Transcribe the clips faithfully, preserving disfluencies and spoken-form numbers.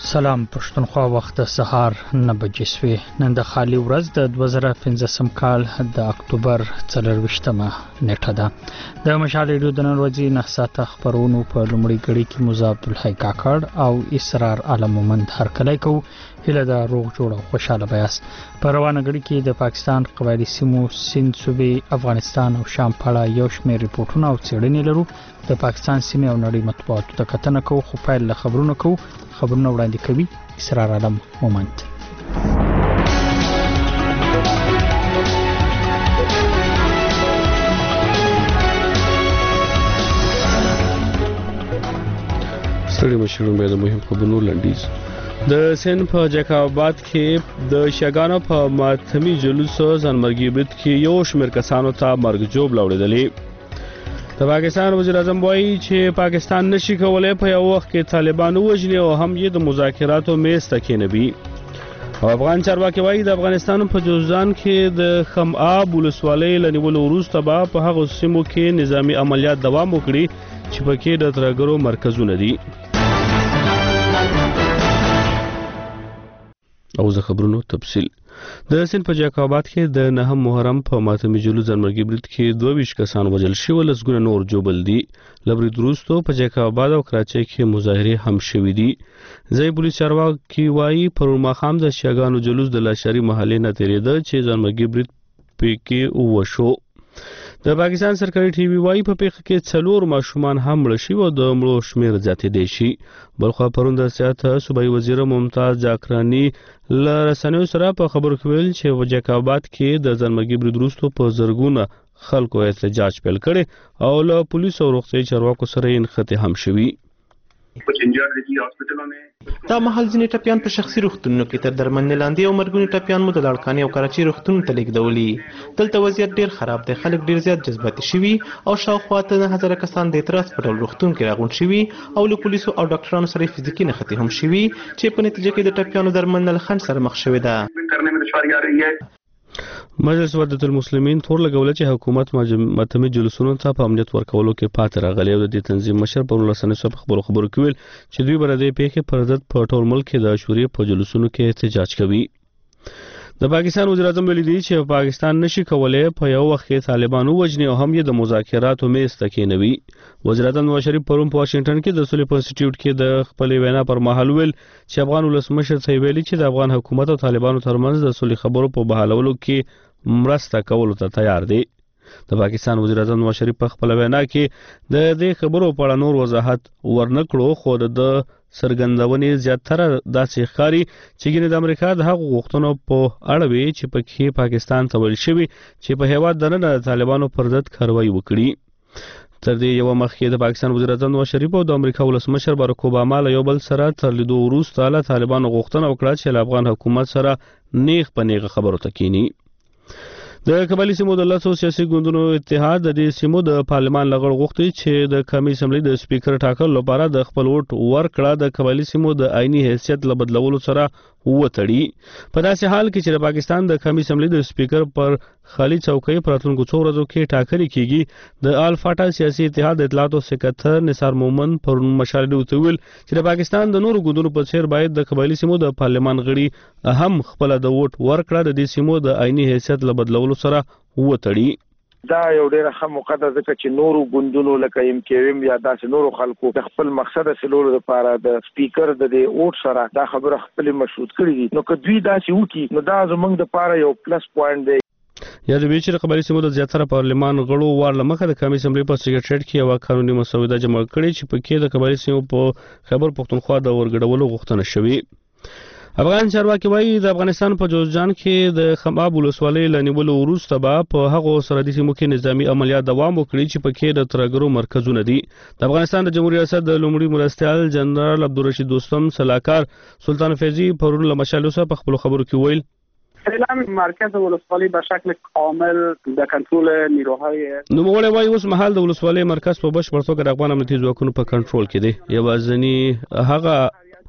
سلام پښتونخوا وخت سهار نه بجې شوې نن د خالي ورځ د دوه زره پنځه کال د اکتوبر څلرویشتمه نیټه ده. د مشال ریډیو د نن ورځې نه ساعته خبرونو په لومړۍ کړۍ کې موزه عبدالحی کاکړ او اسرار عالم مومند هرکلی کوو. هیله ده روغ جوړ او خوشاله بیاست. په روانه کړۍ کې د پاکستان قبایلي سیمو سیند صوبې افغانستان او شام په اړه یو شمېر ریپورټونه او څېړنې لرو. د پاکستان سیمې او نړۍ مطبوعاتو ته کتنه کوو خو پیل له خبرونو کوو. خبرونه وړاندې کوي اسرار عالم مومند. ستړي مشرون به د مهم خبرونو لنډیز. د سند په جاکاباد کې د شګانو په ماتمي جلوس ځانمرګي برید کې یو شمېر کسانو ته مرګ جوړ لاوړېدلې. د پاکستان وزیر اعظم وایي چې پاکستان نشي کولای په یو وخت کې طالبان وژني او هم یې د مذاکراتو میز ته کېنوي. او افغان چارواکي وایي د افغانستان په جوزجان کې د خمآب ولسوالۍ له نیولو وروسته به په هغو سیمو کې نظامي عملیات دوام وکړي چې پکې د ترهګرو مرکزونه دي. او زه خبرونو تفصیل. د سند په جاکاباد کې د نهم محرم په ماتمي جلوس ځانمرګي برید کې دوه ویشت کسان وژل شوي، لسګونه نور ژوبل دي. له برید وروسته په جاکاباد او کراچۍ کې مظاهرې هم شوي دي. ځایي پولیس چارواکي وایي پرون ماښام د شیعاګانو جلوس د لاشري محلې نه تېرېده چې ځانمرګي برید پکې وشو. د پاکستان سرکاري ټي وي وایي په پیښه کې څلور ماشومان هم مړه شوي او د مړو شمېر زیاتېدی شي. بلخوا پرون د سیاحت صوبایي وزیر ممتاز جاکراني له رسنیو سره په خبرو کې ویل چې په جاکاباد کې د ځانمرګي برید وروسته په زرګونه خلکو احتجاج پیل کړی او له پولیسو او روغتیايي چارواکو سره یې نښتې هم شوي. دا مهال ځینې ټپیان په شخصي روغتونونو کې تر درملنې لاندې او مرګوني ټپیان مو د لاړکاني او کراچۍ روغتونونو ته لیږدولي. دلته وضعیت ډیر خراب دی، خلک ډیر زیات جذباتي شوي او شاوخوا ته نه هزاره کسان د اعتراض په ډول روغتون کې راغونډ شوي او له پولیسو او ډاکټرانو سره فزیکي نښتې هم شوي چې په نتیجه کې د ټپیانو درملنه له خنډ سره مخ شوې ده. مجلس وحدت المسلمین تور لګوله چې حکومت ماتمي جلوسونو ته په امنیت ورکولو کې پاتې راغلی او د دې تنظیم مشر په ولسنۍ سره خبرو خبرو کې ویل چې دوی به د دې پیښې پر ضد په ټول ملک کې د عاشورې په جلوسونو کې احتجاج کوي. د پاکستان وزیر اعظم ویلي دی چې پاکستان نشي کولای په یو وخت کې طالبان وژني او هم یې د مذاکراتو میز ته کېنوي. وزیر اعظم نواز شریف پرون په واشنگټن کې د صلح په انسټیټیوټ کې د خپلې وینا پر مهال ویل چې افغان ولسمشر ته ویلي چې د افغان حکومت او طالبانو ترمنځ د صلح خبرو په بحالولو کې مرسته کولو ته تیار دی. د پاکستان وزیر اعظم نواز شریف په خپل وینا کې د دې خبرو په اړه نور وضاحت ورنکړو خو د سرګندونې زیاتره داسې ښکاري چې ګینه د امریکا د هغو غوښتنو په اړه وي چې پکې پاکستان ته ویل شوي چې په هیواد دننه د طالبانو پر ضد کاروایی وکړي. تر دې یو مخکې د پاکستان وزیر اعظم نواز شریف او د امریکا ولسمشر باراک اوباما له یو بل سره تر لیدو وروسته له طالبانو غوښتنه وکړه چې له افغان حکومت سره نیغ په نیغه خبرو ته کینی. د قبایلي سیمو د لسو سیاسي ګوندونو اتحاد د دې سیمو د پارلمان لغړ غوښتي چې د قومي اسمبلی د سپیکر ټاکلو لپاره د خپل ووټ ورکړه د قبایلي سیمو د آئینی حیثیت له بدلولو سره وتړي. په داسې حال کې چې د پاکستان د قومي اسمبلی د سپیکر پر خالي چوکۍ په راتلونکو څو ورځو کې ټاکلې کیږي. د الفاټا سیاسي اتحاد د اطلاعاتو سکرټر نثار مومند پر مشال ریډیو ته ویل چې د پاکستان د نورو ګوندونو په څیر باید د قبایلي سیمو د پارلمان غړي هم خپل د ووټ ورکړه د دې سیمو د آئینی حیثیت له بدلولو سره وتړي. دا یو ډیره ښه موقع ده ځکه چې نورو ګوندونو لکه ایم کیو ایم یا داسې نورو خلکو د خپل مقصد حاصلولو لپاره د سپیکر د دې ووټ سره دا خبره خپل مشروط کړي دي. نو که دوی داسې وکړي نو دا زموږ لپاره یو پلس پوینټ دی. یا د بیچ قبایلي سیمو د زیاتره پارلمان غړو وار لمخه د قومي اسمبلی په سکرټریټ کې یو قانوني مسوده جمع کړې چې پکې د قبایلي سیمو په خیبر پښتونخوا د ورګډولو غوښتنه شوې. افغان چارواکي وایي د افغانستان په جوزجان کې د خمآب ولسوالۍ له نیولو وروسته به په هغو سرحدي سیمو کې نظامي عملیات دوام وکړي چې پکې د ترهګرو مرکزونه دي. د افغانستان د جمهوریت ریاست د لومړي مرستیال جنرال عبدالرشید دوستم سلاکار سلطان فیضی پرون له مشال سره په خپل خبرو کې ویل اعلام مرکز ولسوالی به شکل کامل در کنترل نیروهای نوموړی وایي اوس مهال د ولسوالۍ مرکز په بشپړ توګه د افغان امنیتي ځواکونو په کنټرول کې دی. یوازینی هغه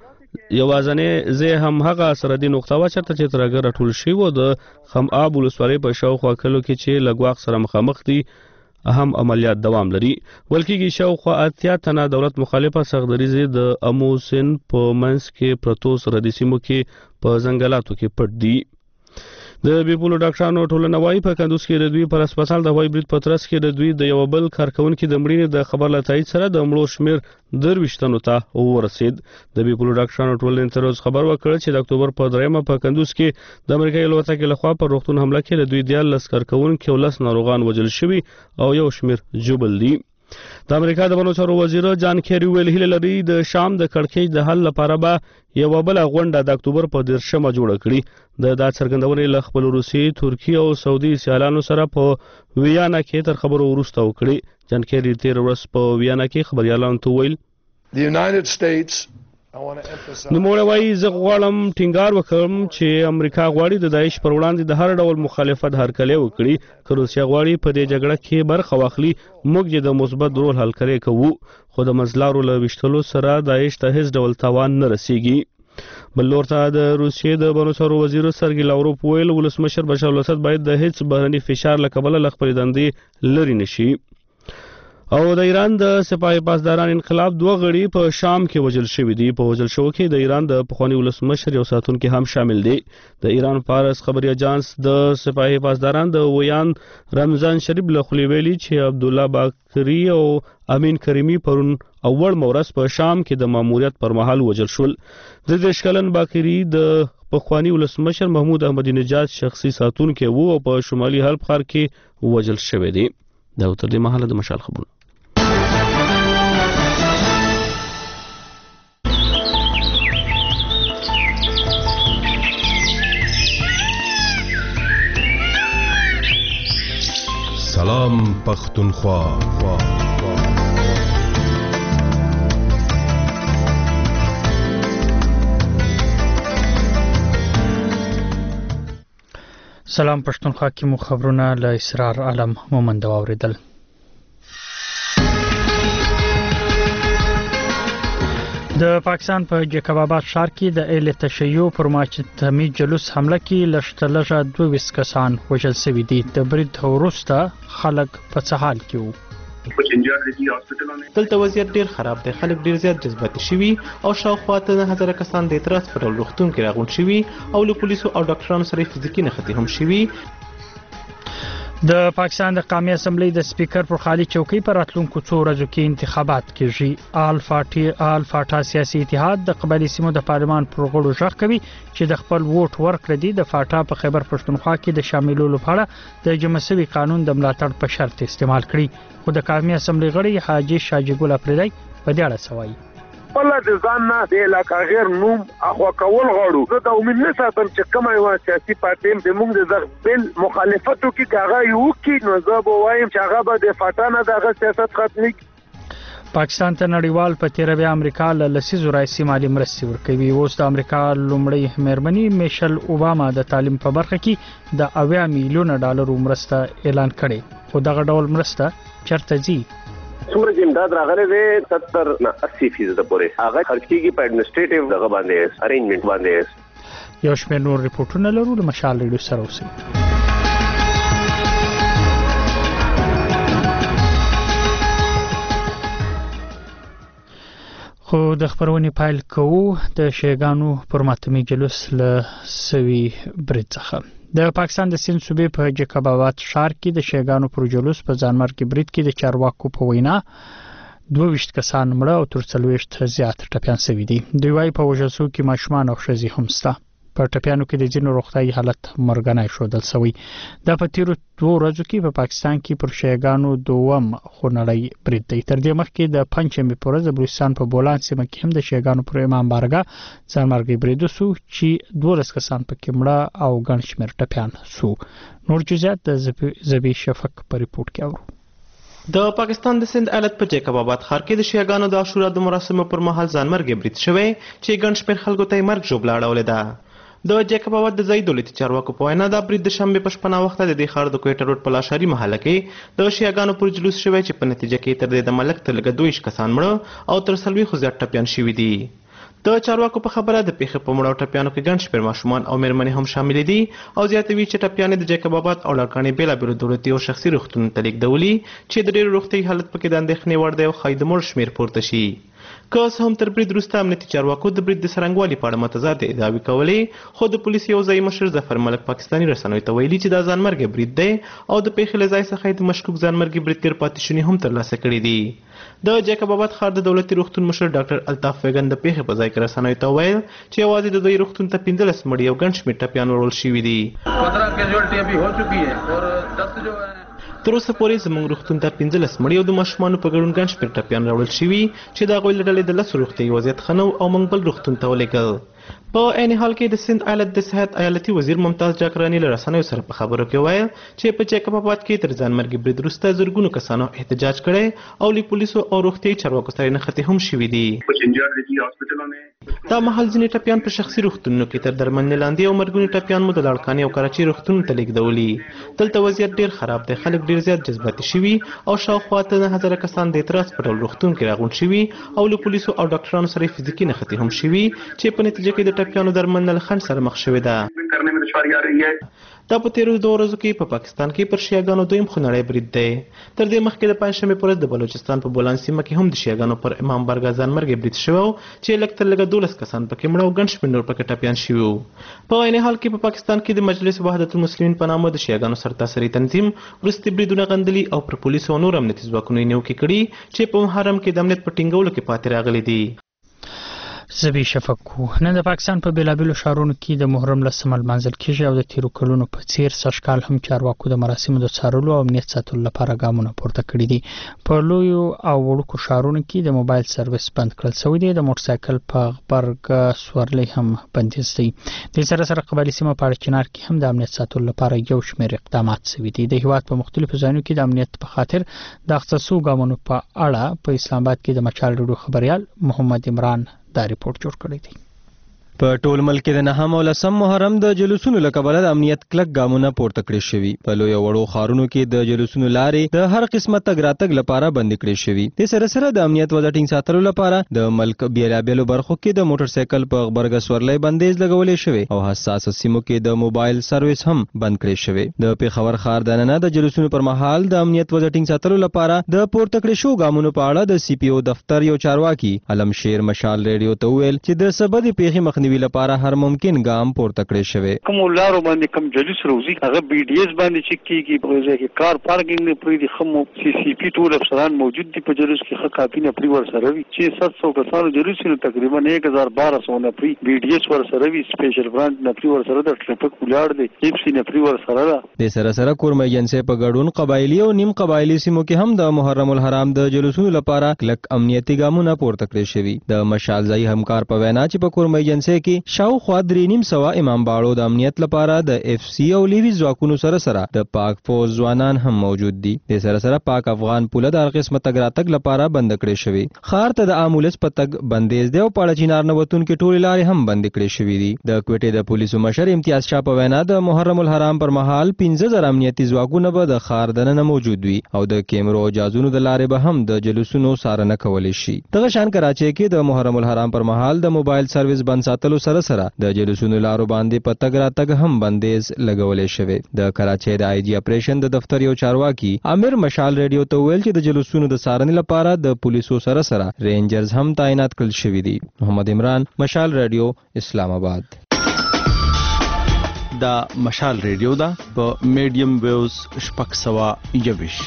یوازنې زه هم هغه سرحدي نقطه و چرته چې ترهګر ټول شي و د خمآب ولسوالۍ په شاوخوا کلو کې چې لګواق سره مخامخ دي اهم عملیات دوام لري ولکې شاوخوا اتیا تنه دولت مخالفه سغدریزې د اموسن په منځ کې پروتو سرحدي سیمو کې په ځنګلاتو کې پټ دي. د بیپولو ډاکټرانو ټولنه وايي په کندوز کې د دوی پر هسپتال د هوایي برید په ترڅ کې د دوی د یو بل کارکونکي د مړینې د خبر له تایید سره د مړو شمېر درویشت تنو ته ورسید. د بیپولو ډاکټرانو ټولنې تر اوسه خبر ورکړ چې د اکتوبر په دریمه په کندوز کې د امریکایي الوتکې لخوا پر روغتون حمله کې د دوی دیارلس کارکونکي او لس ناروغان وژل شوي او یو شمېر ژوبل دي. د امریکا د بهرنیو چارو وزیر جان کیری ویل هیله لري د شام د کړکېچ د حل لپاره به یو بل غونډه د اکتوبر په دیرشمه جوړه کړي. د دا څرګندونې له خپل روسي، ترکیه او سعودي سیالانو سره په ویانا کې تر خبرو وروسته وکړي. جان کیری تیر ورځ په ویانا کې خبريالانو ته ویل The United States نو موږ وایي زه غواړم ټینګار وکړم چې امریکا غواړي د داعش پر وړاندې د هر ډول مخالفت هرکلی وکړي. که روسیه غواړي په دې جګړه کې برخه واخلي موږ یې د مثبت رول حل کوو خو د منځلارو له ویشتلو سره داعش ته هیڅ ډول تاوان نه رسیږي. بل لور ته د روسیې د بهرنیو چارو وزیر سرګی لاوروف ویل ولسمشر بشار الاسد باید د هیڅ بهرني فشار له کبله له خپلې دندې لرې نشي. او د ایران د سپاه پاسداران انقلاب دوه غړي په شام کې وژل شوي دي. په وژل شوو کې د ایران د پخواني ولسمشر یو ساتونکی هم شامل دی. د ایران فارس خبري اجانس د سپاه پاسداران د ویان رمضان شریف له خولې ویلي چې عبدالله باقری او امین کریمی پرون اول مورس په شام کې د ماموریت پر مهال وژل شول. د دېرش کلن باقری د پخواني ولسمشر محمود احمدی نژاد شخصي ساتونکی وو او په شمالي حلب ښار کې وژل شوی دی. دا تر دې مهاله د مشال خبرونه. سلام پختونخوا. سلام پښتونخوا کې مو خبرونه له اسرار عالم مومند اوریدل. د پاکستان په جیکب آباد ښار کې د ایل تشیع پر ماجتمعي جلوس حمله کې لشتلغه دوه ویس کسان وژل شوي دي. د برید وروسته خلک په څه حال کې وو؟ دلته وضعیت ډیر خراب دی. خلک ډیر زیات جذباتي شوي او شاوخوا ته نه هزاره کسان د اعتراض پر ډول روغتون کې راغونډ شوي او له پولیسو او ډاکټرانو سره فزیکي نښتې هم شوي. د پاکستان د قومي اسمبلی د سپیکر پر خالي چوکۍ پر راتلونکو څو ورځو کې انتخابات کیږي. الفاټي الفاټا سیاسي اتحاد د قبایلی سیمو د پارلمان پر غړو ژغ کوي چې د خپل ووټ ورکړه دي د فاټا په خیبر پښتونخوا کې د شاملولو لپاره د جمهوریتي قانون د ملاتړ په شرط استعمال کړي. خو د قومي اسمبلی غړي حاجی شاجګل افریدی په دې اړه سوایي پله د ځان نه د علاقه غیر نوم اخوا کول غواړو. زه د امید نه ساتم چې کومه یوه سیاسي پارټي د موږ د دغه بل مخالفت وکړي که هغه یې وکړي نو زه به وایم چې هغه به د فاټا نه د هغه سیاست ختمي. پاکستان ته نړیوال په تیروي امریکا له لسیزو راهیسې مالي مرستې ورکوي. اوس د امریکا لومړی مېرمنې میشل اوباما د تعلیم په برخه کې د اویا میلیونه ډالرو مرسته اعلان کړې. خو دغه ډول مرسته چرته ځي؟ څومره چې امداد راغلی دی ستر نه اسی فیصده پورې هغه خرج کېږي په اډمنسټریټیو دغه باندې ارینجمنټ باندې. یو شمېر نور ریپورټونه لرو له مشال ریډیو سره اوسئ. خو د خبرونې پایل کوو د شیګانو پر ماتمي جلوس له سوي برید څخه. د پاکستان د سند صوبې په جیکب آباد ښار کې د شیګانو پر جلوس په ځانمرګي برید کې د چارواکو په وینا دوه ویشت کسان مړه او تر څلوېښت زیات ټپیان شوي دي. دوی وايي په وژل شوو کې ماشومان او ښځې هم شته. په ټپیانو کې د ځینو روغتیايي حالت مرګنی ښودل شوی. دا په تیرو دوه ورځو کې په پاکستان کې پر شیګانو دوم خونړی برید دی. تر دې مخکې د پنجشنبې په ورځ د بلوچستان په بولان سیمه کې هم د شیګانو پر امام بارګاه ځانمرګي برید وشو چې دولس کسان پکې مړه او ګڼ شمېر ټپیان شو. نور جزئیات د زبی شفق په ریپورت کې اورو. د پاکستان د سند ایالت په جیکب آباد ښار کې د شیګانو د عاشورا د مراسمو پر مهال ځانمرګي برید شوی چې ګڼ شمېر خلکو ته یې مرګ ژوبله اړولې ده. د جیکب آباد د ځایي دولتي چارواکو په وینا دا برید د شنبې په شپه ناوخته د دې ښار د کویټه روډ په لاشاري محله کې د شیګانو پر جلوس شوی چې په نتیجه کې تر دې د ملک ته لږه دوه ویشت کسان مړه او تر څلوېښتو زیات ټپیان شوي دي. د چارواکو په خبره د پیښې په مړو ټپیانو کې ګڼ شمېر ماشومان او مېرمنې هم شامل دي او زیاتوي چې ټپیانې د جیکب آباد او لړکانې بېلابېلو دولتي او شخصي روغتونونو ته لیږدولي چې د ډېرو روغتیایي حالت پکې د اندېښنې وړ دی او ښایي د مړو شمېر پورته شي. که اوس هم تر برید وروسته امنیتي چارواکو د برید د څرنګوالي په اړه متضاد ادعاوې کولې، خو د پولیسو یو ځایي مشر ظفر ملک پاکستاني رسنیو ته ویلي چې دا ځانمرګی برید دی او د پیښې له ځای څخه یې د مشکوک ځانمرګي بریدګر پاتې شونې هم ترلاسه کړي دي. د جیکب آباد ښار د دولتي روغتون مشر ډاکټر الطاف ویګن د پیښې په ځای کې رسنیو ته وویل چې یوازې د دوی روغتون ته پنځلس مړي او ګڼ شمېر ټپیان وړل شوي دي. تر اوسه پورې زموږ روغتون ته پنځلس مړي او د ماشومانو په ګډون ګڼ شمېر ټپیان راوړل شوي چې د هغوی له ډلې د لسو روغتیایي وضعیت ښه نه و او موږ بل روغتون ته ولېږل. په عین حال کې د سند ایالت د صحت ایالتي وزیر ممتاز جاکراني له رسنیو سره په خبرو کې ویل چې په جیکب آباد کې تر ځانمرګي برید وروسته زرګونو کسانو احتجاج کړی او له پولیسو او روغتیایي چارواکو سره نښتې هم شوي دي. دا مهال ځینې ټپیان په شخصي روغتونونو کې تر درملنې لاندې او مرګوني ټپیان مو د لړکانې او کراچۍ روغتونونو ته لیږدولي. دلته وضعیت ډېر خراب دی، خلک ډېر زیات جذباتي شوي او شاوخوا ته نه هزاره کسان د اعتراض په ډول روغتون کې راغونډ شوي او له پولیسو او ډاکټرانو سره فزیکي نښتې هم شوي چې په نتیجه کې د ټپیانو درملنه له خنډ سره مخ شوې ده. دا په تیرو دوه ورځو کې په پاکستان کې پر شیعاګانو دویم خونړی برید دی. تر دې مخکې د پنجشنبې په ورځ د بلوچستان په بولان سیمه کې هم د شیعاګانو پر امام بارګاه ځانمرګی برید شوی و چې لږ تر لږه دولس کسان پکې مړه او ګڼ شمېر نور پکې ټپیان شوي وو. په عین حال کې په پاکستان کې د مجلس وحدت المسلمین په نامه د شیعاګانو سرتاسري تنظیم وروستي بریدونه غندلي او پر پولیسو او نور امنیتي ځواکونو یې نیوکې کړي چې په محرم کې د امنیت په ټینګولو کې پاتې راغلي دي. زبی شفقو نن د پاکستان په بیلابیلو ښارونو کې د محرم لسمه لمانځل کیږي او د تیرو کلونو په څیر سږکال هم چارواکو د مراسمو د څارلو او امنیت ساتلو لپاره ګامونه پورته کړي دي. په لویو او وړوکو ښارونو کې د موبایل سرویس بند کړل شوی دی. د موټرسایکل په غبرګ سورلۍ هم بندیز دی. د سره سره قبایلي سیمه په اړچنار کې هم د امنیت ساتلو لپاره یو شمېر اقدامات شوي دي. د هیواد په مختلفو ځایونو کې د امنیت په خاطر د اخیستل شویو ګامونو په اړه په اسلام آباد کې د مچال ریډیو خبریال محمد عمران دا ریپورت جوړ کړی دی. په ټول ملک کې د نهم او لسم محرم د جلوسونو له کبله د امنیت کلک ګامونه پورته کړي شوي. په لویو وړو ښارونو کې د جلوسونو لارې د هر قسمه تګ راتګ لپاره بندې کړي شوي. د سره سره د امنیت وضع ټینګ ساتلو لپاره د ملک بیلابیلو برخو کې د موټرسایکل په غبرګه سورلۍ بندیز لګولې شوی او حساسه سیمو کې د موبایل سرویس هم بند کړي شوی. د پېښور ښار دننه د جلوسونو پر مهال د امنیت وضع ټینګ ساتلو لپاره د پورته کړي شوو ګامونو په اړه د سی پی او دفتر یو چارواکي علم شیر مشال ریډیو ته وویل چې د سبد پیښې مخنیوي لپاره هر ممکن ګام پورته کړی شوی. کوم لارو باندې کوم جلوس روزي هغه بي ډي اس باندې چک کیږي، په ځای کې کار پارکینګ نه پرې دي، خمو سی سی پی ټول افسران موجود دي په جلوس کې، ښه کاپی نه پرې ور سره وي چې سات سو کسانو جلوس نه تقریبا یک هزار بارہ سو نه پرې بي ډي اس ور سره وي، سپیشل برانچ نه پرې ور سره د ټریفیک ولاړ دي، ایف سی نه پرې ور سره ده. د سره سره کورمه ایجنسی په ګډون قبایلی او نیم قبایلی سیمو کې هم د محرم الحرام د جلوسونو لپاره کلک امنیتي ګامونه پورته کړی شوي. د مشال ځای همکار په وینا چې په کورمه ایجنسی کې شاوخوا درې نیم سوه امام باړو د امنیت لپاره د اف سی او لیوی ځواکونو سره سره د پاک فوج ځوانان هم موجود دي. د سره سره پاک افغان پوله د هر قسمه تګ راتګ لپاره بند کړی شوی. ښار ته د امبولانس په تګ بندیز دی او په اړچنار نه وتونکي ټولې لارې هم بندې کړې شوي دي. د کوټې د پولیسو مشر امتیاز شاه په وینا د محرم الحرام پر مهال پنځه زره امنیتي ځواکونه به د ښار دننه موجود وي او د کیمرو او جازونو د لارې به هم د جلوسونو څارنه کولی شي. دغه شان کراچۍ کې د محرم الحرام پر مهال د موبایل سرویس بند ساتلو سره سره د جلوسونو لارو باندې په تګ راتګ هم بندیز لګولې شوی. د کراچۍ د آی جی اپریشن د دفتر یو چارواکي امیر مشال ریډیو ته ویل چې د جلوسونو د څارنې لپاره د پولیسو سره سره رینجرز هم تعینات کړل شوي دي. محمد عمران، مشال ریډیو، اسلام آباد. دا مشال ریډیو دا په میډیم ویوز شپږ سوه یویش.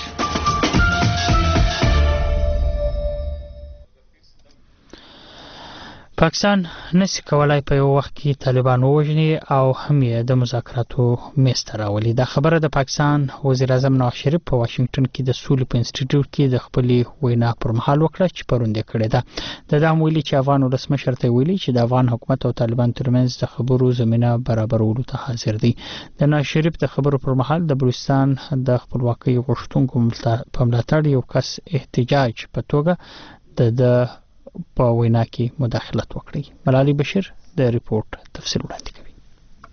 پاکستان نشي کولای په یو وخت کې طالبان ووژني او هم یې د مذاکراتو میز ته راولي. دا خبره د پاکستان وزیر اعظم نواز شریف په واشنگټن کې د سولې په انسټیټیوټ کې د خپلې وینا پر مهال وکړه چې پرون یې کړې ده. د دا ویلي چې افغان ولسمشر ته ویلي چې د افغان حکومت او طالبان ترمنځ د خبرو زمینه برابرولو ته حاضر دي. د نواز شریف د خبرو پر مهال د بلوچستان د خپلواکۍ غوښتونکو په ملاتړ یو کس احتجاج په توګه د په وینا کې مداخلت وکړي. ملالي بشیر د ریپورت تفصیل وړاندې کوي.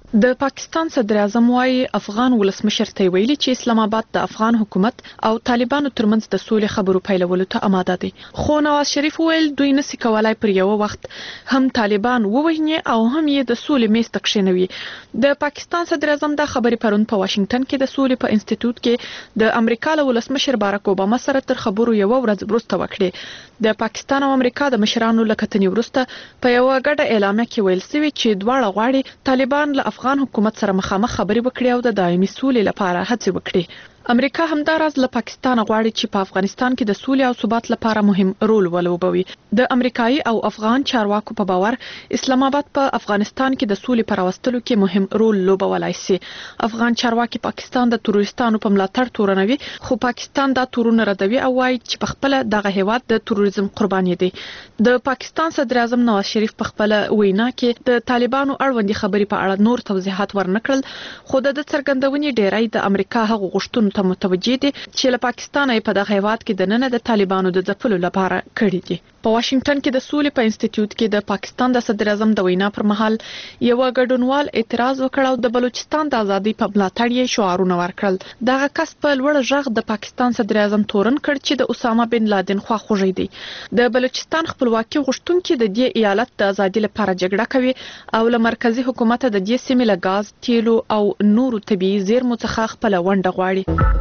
د پاکستان صدر اعظم وايي افغان ولسمشر ته ویلي چې اسلام آباد د افغان حکومت او طالبانو ترمنځ د سولې خبرو پیلولو ته آماده دي. خو نواز شریف ویل دوی نسي کولای پر یو وخت هم طالبان ووهني او هم یې د سولې میز ته کښینوي. د پاکستان صدر اعظم دا خبرې پرون په واشنگټن کې د سولې په انسټیټیوټ کې د امریکا له ولسمشر باراک اوباما سره تر خبرو یو ورځ وروسته وکړې. د پاکستان او امریکا د مشرانو له کتنې وروسته په یو غټه اعلامیه کې ویل شوی چې دواړه غواړي طالبان له افغان حکومت سره مخامخ خبرې وکړي او د دایمي سولې لپاره هڅې وکړي. امریکا همداراز له پاکستان غواړي چې په افغانستان کې د سولې او ثبات لپاره مهم رول ولوبوي. د امریکایي او افغان چارواکو په باور اسلام آباد په افغانستان کې د سولې پر راوستلو کې مهم رول لوبولای شي. افغان چارواکي پاکستان د تروریستانو په ملاتړ تورنوي، خو پاکستان دا تورونه ردوي او وايي چې په خپل دغه هیواد د تروریزم قرباني دي. د پاکستان صدر اعظم نواز شریف په خپل وینا کې د طالبانو اړوندې خبرې په اړه نور توضیحات ورنکړل، خو د څرګندونې ډیری د امریکا هغو غوښتنو ته متوجه دي چې له پاکستان په دغه هیواد کې د نن د طالبانو د ځپلو لپاره کړي دي. په واشنگټن کې د سولې په انسټیټیوټ کې د پاکستان د صدر اعظم د وینا پر مهال یو ګډونوال اعتراض وکړ او د بلوچستان د ازادۍ په ملاتړ یې شعارونه ورکړل. دغه کس په لوړ غږ د پاکستان صدر اعظم تورن کړ چې د اسامه بن لادن خواخوږي دي. د بلوچستان خپلواکي غوښتونکي د دې ایالت د ازادۍ لپاره جګړه کوي او له مرکزی حکومت د دې سیمې له غاز، تیلو او نورو طبيعي زیرمو څخه خپل ونډه غواړي.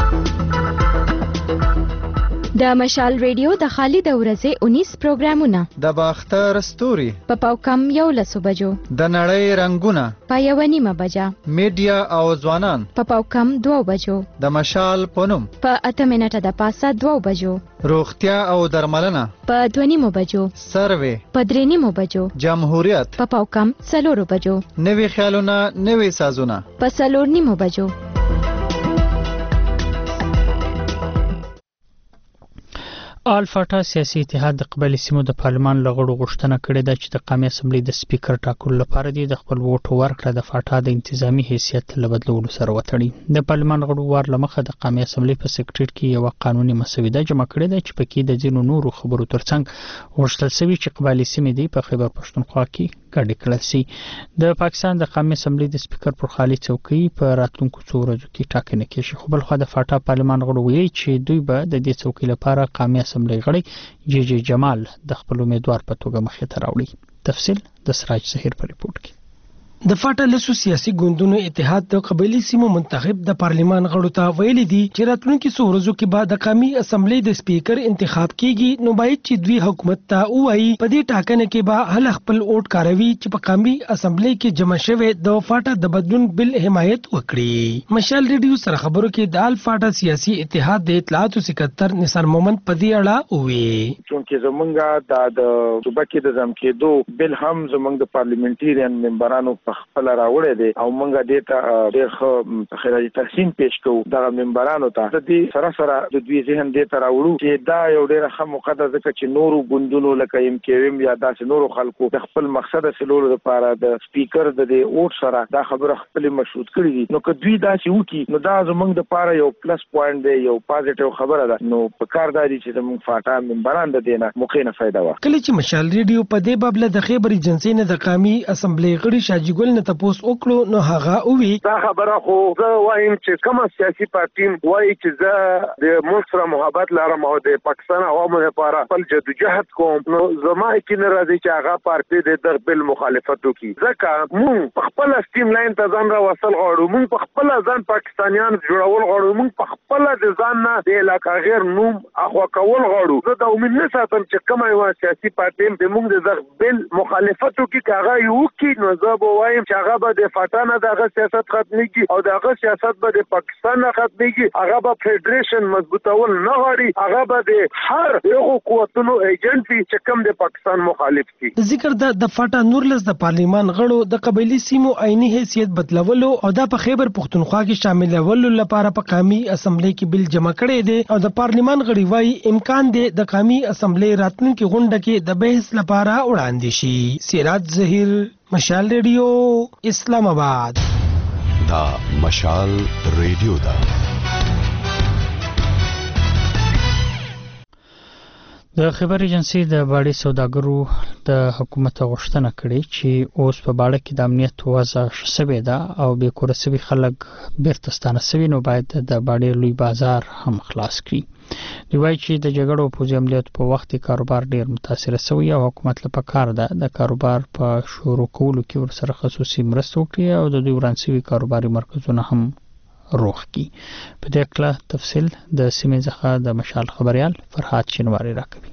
د مشال ریډیو د خالد ورځې انیس پروګرامونه د باختر ستوري په پاوکم یو لسو بجو، د نړۍ رنگونه په یو نیمه بجه، میډیا او ځوانان په پاوکم دوه بجو، د مشال پونم په اته منټه د پاسه دوه بجو، روغتیا او درملنه په دوه نیمه بجو، سروې په درې نیمه بجو، جمهوریت په پاوکم څلور بجو، نوي خیالونه نوي سازونه په څلور نیمه بجو. الفاټا سیاسي اتحاد د قبایلي سیمو د پارلمان له غړو غوښتنه کړې ده چې د قومي اسمبلی د سپیکر ټاکلو لپاره د خپل ووټ ورکړه د فاټا د انتظامی حیثیت له بدلولو سره وتړي. د پارلمان غړو وار لمخه د قومي اسمبلی په سکرټریټ کې یو قانوني مسوده جمع کړې ده چې پکې د ځینو نورو خبرو ترڅنګ غوښتل شوی چې قبایلي سیمې دی په خیبر پښتونخوا کې ګډې کړل شي. د پاکستان د قومي اسمبلی د سپیکر پر خالي څوکۍ په راتلونکو څو ورځو کې ټاکنه کیږي. خو بل خو د فاټا پارلمان غړو ویلي چې دوی به د دې څوکۍ لپاره قومي اسمبلی غړي جی جی جمال د خپل امیدوار په توګه مخې ته راوړي. تفصیل د سراج ظهیر په ریپورت کې. د فاټا لسو سیاسي ګوندونو اتحاد د قبایلي سیمو منتخب د پارلمان غړو ته ویلي دي چې راتلونکي څو ورځو کې به د قومي اسمبلی د سپیکر انتخاب کیږي، نو باید چې دوی حکومت ته وایي په دې ټاکنه کې به هل خپل ووټ کاروي چې په قومي اسمبلی کې جمع شوی د فاټا د بدلون بل حمایت وکړي. مشال ریډیو سره خبرو کې د الفاټا سیاسي اتحاد د اطلاعاتو سکرټر نثار مومند په دې اړه وویل چې زمونږ د صوبه کې د ځم کېدو بل هم زمونږ د پارلیمنټریان ممبرانو خپل راوړې دي او موږ دې ته ډېر ښه خیري تحسین پېښ کوو د ممبرانو ته. د دې سره سره د دوی ذهن دې ته راوړو چې دا یو ډېر ښه موقع ده ځکه چې نورو ګوندونو لکه ایم کیو ایم یا داسې نورو خلکو د خپل مقصد حاصلولو لپاره د سپیکر د دې ووټ سره دا خبره خپل مشروط کړي دي. نو که دوی داسې وکړي نو دا زموږ لپاره یو پلس پوینټ دی، یو پازیټیو خبره ده. نو په کار دی چې زموږ فاټا ممبران د دې نه موقع نه فایده واخلي. کله چې مشال ریډیو په دې باب له د خیبر ایجنسی نه د قومي اسمبلی غړي شاجي ګل نه تاسو وکړو، نو هغه وی دا خبره خو زه وایم چې کومه سیاسي پارټي وایي چې زه د ملک سره محبت لرم او د پاکستان عوامو لپاره خپل جدوجهد کوم، نو زما یقین راځي چې هغه پارټي د بل مخالفت وکړي. ځکه موږ په خپل سټیم لاین ته ځان را وصل غواړو، موږ په خپل ځان پاکستانیان جوړول غواړو، موږ په خپل د ځان نه د علاقه غیر نوم اخوا کول غواړو. زه د امید نه ساتم چې کومه یو سیاسي پارټي د موږ د بل مخالفت وکړي، هغه یو کې نو زه به وایم چې هغه به د فاټا نه دغه سیاست ختمېږي او دغه سیاست به د پاکستان نه ختمېږي. هغه به فدریشن مضبوطول نه غواړي، هغه به د هر یو قوتونو ایجنټ وي چې کوم د پاکستان مخالف دي. ذکر د د فاټا نورلس د پارلیمان غړو د قبایلي سیمو عیني حیثیت بدلولو او د په خیبر پښتونخوا کې شاملولو لپاره په قومي اسمبلی کې بل جمع کړي دي او د پارلیمان غړي وايي امکان دی د قومي اسمبلی راتلونکي غونډه کې د بحث لپاره وړاندې شي. سراج ظهیر، مشال ریډیو، اسلام آباد. دا مشال ریډیو دا د خبر ایجنسی د باړې سوداګرو د حکومت غوښتنه کړې چې اوس په باړه کې د امنیت وضع شوې ده او به کور سوي خلک بیرته ستانه سوي نو باید د باړې لوی بازار هم خلاص کړي. دی وايي چې د جګړو په پوځي عملیاتو په وخت کې کاروبار ډیر متاثر شوی او حکومت لپاره کار ده د کاروبار په شروع کولو کې ورسره خصوصي مرسته وکړي او د دوی ورانسوي کاروباري مرکزونه هم روغ کی. په دې کله تفصیل د سیمې څخه د مشال خبريال فرحات شینواری راکوي.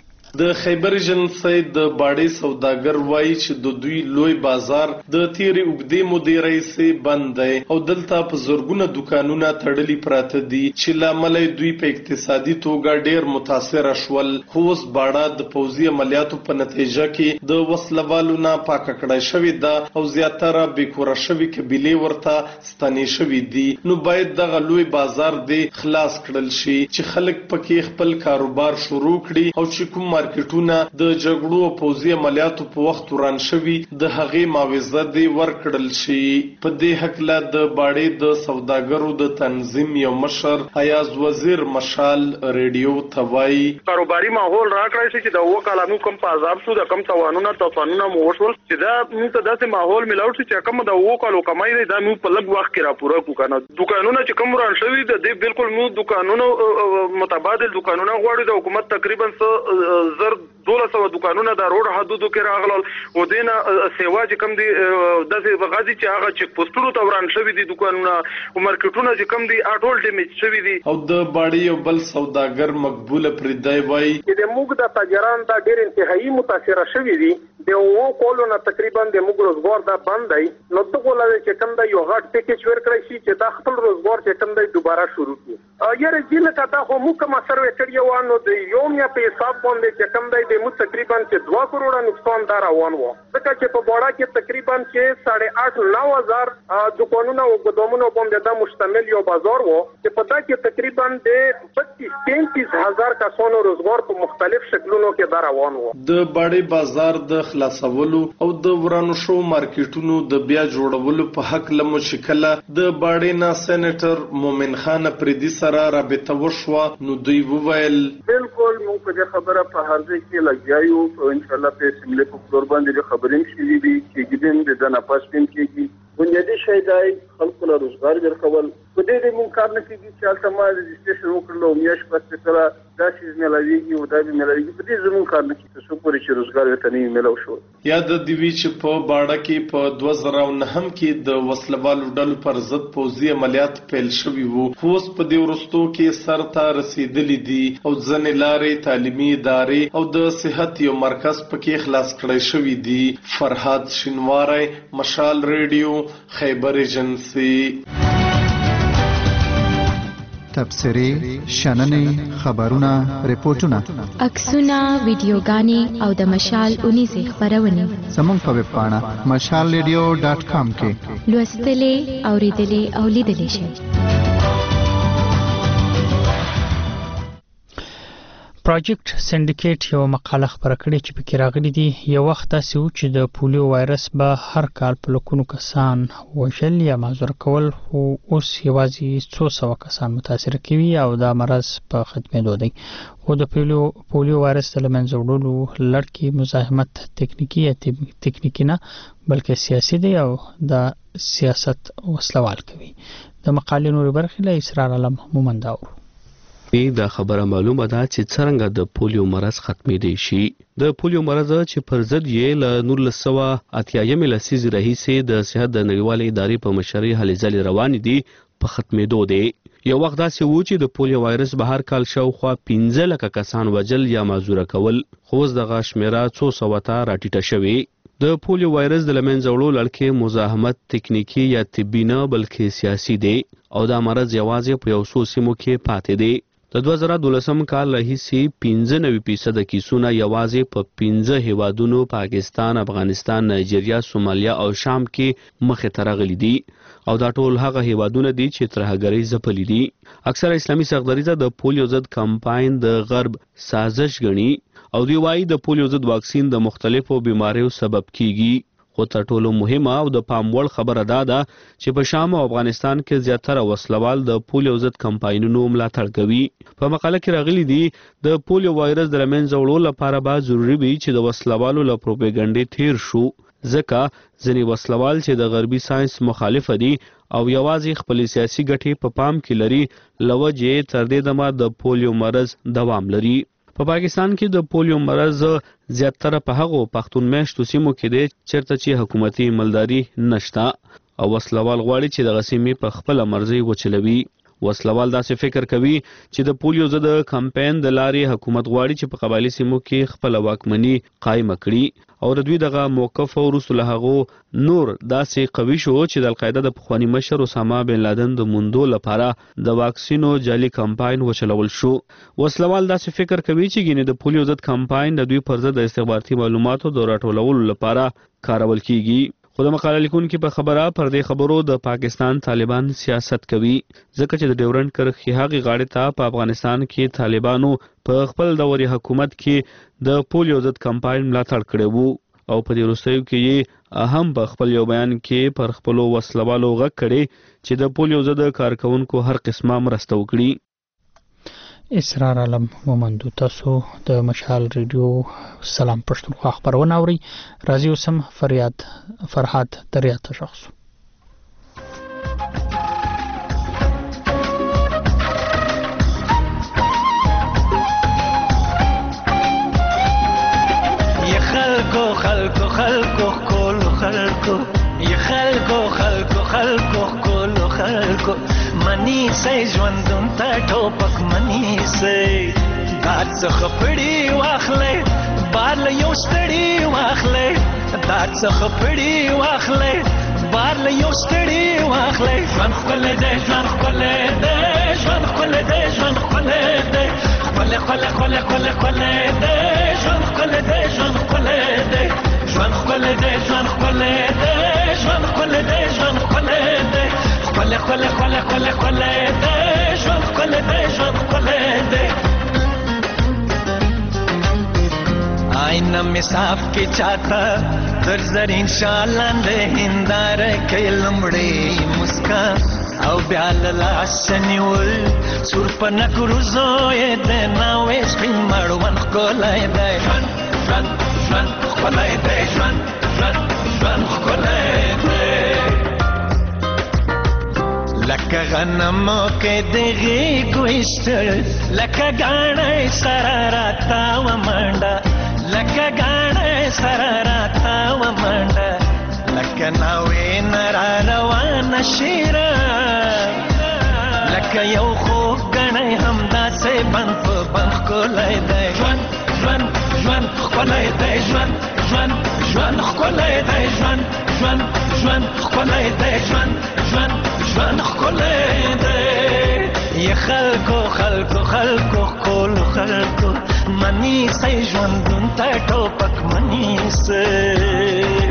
د خیبر ایجنسی د باړې سوداګر وایي چې د دوی لوی بازار د تیرې اوږدې مودې راهیسې بند دی او دلته په زرګونه دکانونه تړلي پراته دي چې له امله دوی په اقتصادي توګه ډیر متاثره شول. خو اوس باړه د پوځي عملیاتو په نتیجه کې د وسلوالو نه پاکه کړای شوې ده او زیاتره بېکوره شوي قبیلې ورته ستنې شوي دي. نو باید دغه لوی بازار دې خلاص کړل شي چې خلک پکې خپل کاروبار شروع کړي او چې کوم مارکیټونه د جګړو او پوځي عملیاتو په وخت وران شوي د هغې معاوضه دې ورکړل شي. په دې هکله د باړې د سوداګرو د تنظیم یو مشر ایاز وزیر مشال ریډیو ته وایي کاروباري ماحول راکړی شي چې د اوه کاله موږ کوم په عذاب شو د کم توانونه طوفانونه مو وشول چې دا موږ ته داسې ماحول میلاو شي چې کوم د اوه کالو کمای دی دا موږ په لږ وخت کې راپوره کړو کنه. دکانونه چې کوم وران شوي د دې بالکل موږ دکانونو متبادل دکانونه غواړو د حکومت تقریبا زر دوله سوه دکانونه د روډ حدودو کې راغلل او دینه سیوا چې کم دي داسې غازي چې هغه چک پوسټونو ته وران شوي دي دکانونه او مارکیټونه چې کم دي اټول ډیمیج شوي دي. او د باړې یو بل سوداګر مقبوله پردای وایي چې د موږ د تاجران دا ډېر انتهایی متاثره شوي دي د اوو کولو نه تقریبا د موږ روزګار دا بند دی. نو دغه لاره چې کم دی یو غټ پیکیج ورکړی شي چې دا خپل روزګار چې کم دی دوباره شروع کړي. یاره جیل کا دا خو موږ کوم سروې کړی و نو د یوم یا په حساب باندې چې کم دی د موږ تقریبا چې دوه کروڑه نقصان دا روان و. ځکه چې په باړه کې تقریبا چې ساڑھے آٹھ نو هزار دکانونه او ګدامونه باندې دا مشتمل یو بازار و چې په دا کې تقریبا د بتیس تینتیس هزار کسانو روزګار په مختلف شکلونو کې دا روان و. د باړې بازار د خلاصولو او د ورانو شو مارکیټونو د بیا جوړولو په حق لمو شکله د باړې نه سېنیټر مومن خان پردي سره رابطه وشوه نو دوی وویل بالکل موږ په خبره په هر ځای کې لګیایو او ان شاء الله په سیملې په فلور باندې خبرې شي دي چې ګدین د نه پاس پین کېږي بنیادی شی دی خلکو له روزګار ورکول. په دې د مونږ کار نه کېږي چې هلته ما رجسټریشن وکړلو میاشت پس کله دا شیز میلاویږي او دا به میلاویږي په دې زمونږ کار نه کېږي څو پورې چې روزګار ورته نه وي میلاو شو. یاد دې وي چې په باړه کې په دوه زره او نهم کې د وسلوالو ډلو پر ضد پوځي عملیات پیل شوي وو خو اوس په دې وروستو کې سر ته رسېدلي دي او ځینې لارې تعلیمي ادارې او د صحت یو مرکز پکې خلاص کړی شوي دي. فرحات شینواری مشال ریډیو خیبر ایجنسی. تبصرې شننې خبرونه ریپورتونه عکسونه ویډیوګانې او د مشال اونیزې خبرونه زموږ په ویب پاڼه مشال ریډیو ډاټ کام کې لوستلې اوریدلې او لیدلې شئ. پروجیکټ سندیکیټ یو مقاله خبره کړې چې پکې راغلي دي یو وخت داسې و چې د پولیو وایرس به هر کال په لکونو کسان وژل یا معذوره کول خو اوس یوازې څو سوه کسان متاثره کوي او دا مرض په ختمېدو دی. خو د پولیو پولیو وایرس د له منځه وړلو لړ کې مزاحمت تکنیکي یا تکنیکي نه بلکې سیاسي دی او د سیاست وسلوال کوي. د مقالې نورې برخې له اسرار علم مومند اورو. دا خبره معلومه ده چې څرنګه د پولیو مرض ختمېدی شي. د پولیو مرض چې پر ضد یې له نولس سوه اتیایمې لسیزې راهیسې د صحت د نړیوالې ادارې په مشرۍ هلې ځلې روانې دي په ختمېدو دی. یو وخت داسې و چې د پولیو وایرس به هر کال شاوخوا پنځه لکه کسان وژل یا معذوره کول خو اوس دغه شمېره څو سوه ته راټیټه شوې. د پولیو وایرس د له منځه وړلو لړ کې مزاحمت تکنیکي یا طبي نه بلکې سیاسي دی او دا مرض یوازې په یو څو سیمو کې پاتې دی. د دوه زره دولسم کال راهیسې پنځه نوي فیصده کیسونه یوازې په پنځه هیوادونو پاکستان، افغانستان، نایجیریا، سومالیا او شام کې مخې ته راغلي دي او دا ټول هغه هیوادونه دي چې ترهګرۍ ځپلي دي. اکثره اسلامي سرغړیزه د پولیو ضد کمپاین د غرب سازش ګڼي او دوی وایي د پولیو ضد واکسین د مختلفو بیماریو سبب کیږي خو تر ټولو مهمه او د پام وړ خبره دا ده چې په شام او افغانستان کې زیاتره وسلوال د پولیو ضد کمپاینونو ملاتړ کوي. په مقاله کې راغلي دي د پولیو وایرس د لمنځه وړلو لپاره به ضروري وي چې د وسلوالو له پروپاګاندا تیر شو، ځکه ځینې وسلوال چې د غربي ساينس مخالف دي او یوازې خپل سیاسي ګټې په پام کې لري لوجې تر دې دمه د پولیو مرض دوام لري. په پا پاکستان کې د پولیو مرض زیاتره په هغو پښتون میشتو سیمو کې دی چیرته چې حکومتي مالداري نشته او وسلوال غواړي چې د غسیمې په خپل مرزي وچلوي. وسلوال داسې فکر کوي چې د پولیو ضد کمپاین د لارې حکومت غواړي چې په قبایلی سیمو کې خپل واکمني قائم کړي او د دوی دغه موقف وروسته له هغه نور داسې قوي شو چې د القاعده د پخوانی مشر اسامه بن لادن د موندو لپاره د واکسینو جعلي کمپاین وچلول شو. وسلوال داسې فکر کوي چې ګینه د پولیو ضد کمپاین د دوی پر ضد د استخباراتي معلوماتو د راټولولو لپاره کارول کیږي. خو د مقاله لیکونکو په خبره پر دې خبرو د پاکستان طالبان سیاست کوي ځکه چې د ډیورنډ کرښې هغې غاړې ته په افغانستان کې طالبانو په خپل دوري حکومت کې د پولیو ضد کمپاین ملاتړ کړی وو او په دې وروستیو کې یې هم په خپل یو بیان کې پر خپلو وسلوالو غږ کړی چې د پولیو ضد کارکونکو هر قسمه مرسته وکړي. اسرار عالم مومندو، تاسو د مشال ریډیو سلام پښتونخوا خبرونه اورئ. راځي اوسم فریاد فرحات دریا ته شخص یا خلکو خلکو خلکو کول خلکو یا خلکو خلکو خلکو کول خلکو منی سي ژوندون ته ټوپک منی سي دات څخه پړی واخلې بار له یو ستړي واخلې دات څخه پړی واخلې بار له یو ستړي واخلې ژوند خپل دې ژوند خپل دې ژوند خپل دې ژوند خپل دې خپل خپل خپل خپل خپل دې ژوند خپل دې ژوند خپل دې ژوند خپل دې ژوند خپل دې ژوند خپل دې ژوند خپل دې خپل خپل خپل خپل خپل دې ژوند خپل دې ژوند خپل دې آئینه می صاف کی چاہتا در زرین شالان دې هندار کې لمړې مسکا او بیال لاسنیول سور پنا کروزو دې ناوې سپین مړون کولای دې ژوند ژوند ژوند خپلای دې ژوند ژوند ژوند خپلای دې لکه غنمو کې دغې ګوشتل لکه غاڼې سره راتا و منډه لکه غاڼې سره راتا و منډه لکه ناوې نرا روانه شیره لکه یو خوږ غاڼې همداسې بند په بند ښکلی دی ژوند ژوند ژوند ښکلی دی ژوند ژوند ژوند ښکلی دی ژوند ژوند ژوند ښکلی دی ژوند ژوند ژوند ښکلی دی یا خلکو خلکو خلکو ښکلو خلکو منی سئ ژوندون ته ټوپک منی سئ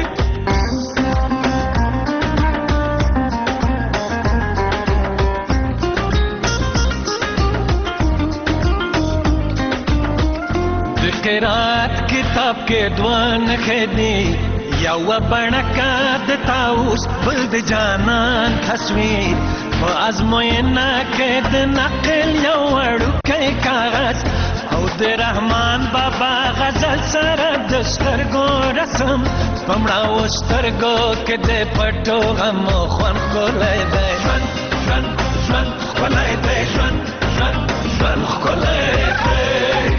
د قرات کتاب کې دوه نښې دي یوه بڼکه د طاووس بل د جانان تصویر په ازموینه کې د نقل یو وړوکی کاغذ او د رحمان بابا غزل سره د سترګو رسم په مړاوو سترګو کې د پټو غمو خوند ښکلی دی ژوند ژوند ژوند ښکلی دی ژوند ژوند ژوند ښکلی دی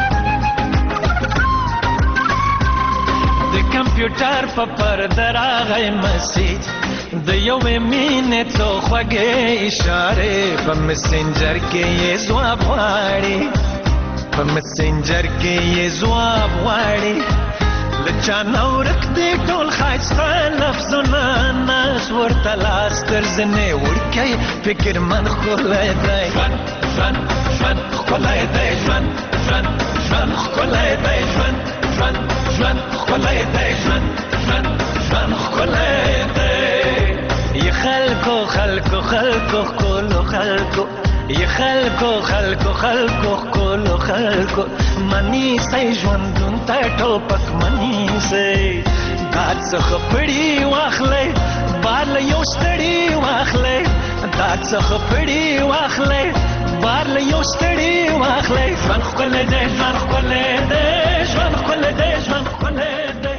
د کمپیوټر په پرده راغی مسیج د یوې مینې څو خوږې اشارې په مسنجر کې یې ځواب غواړي په مسنجر کې یې ځواب غواړي له چا نه ورک دي ټول ښایسته لفظونه ناز ورته لاس تر زنې وړکی فکرمند ښکلی دی ژوند ژوند ژوند ښکلی دی ژوند ژوند ژوند ښکلی دی ژوند ژوند ژوند ښکلی دی ژوند ژوند ژوند ښکلی دی یا خلکو خلکو خلکو ښکلو خلکو یا خلکو خلکو خلکو ښکلو خلکو منی سئ ژوندون ته ټوپک منی سئ داد څخه پړی واخلې بار له یو ستړي واخلې داد څخه پړی واخلې بار له یو ستړي واخلې ژوند ښکلی دی ژوند ښکلی دی ژوند ښکلی دی ژوند ښکلی دی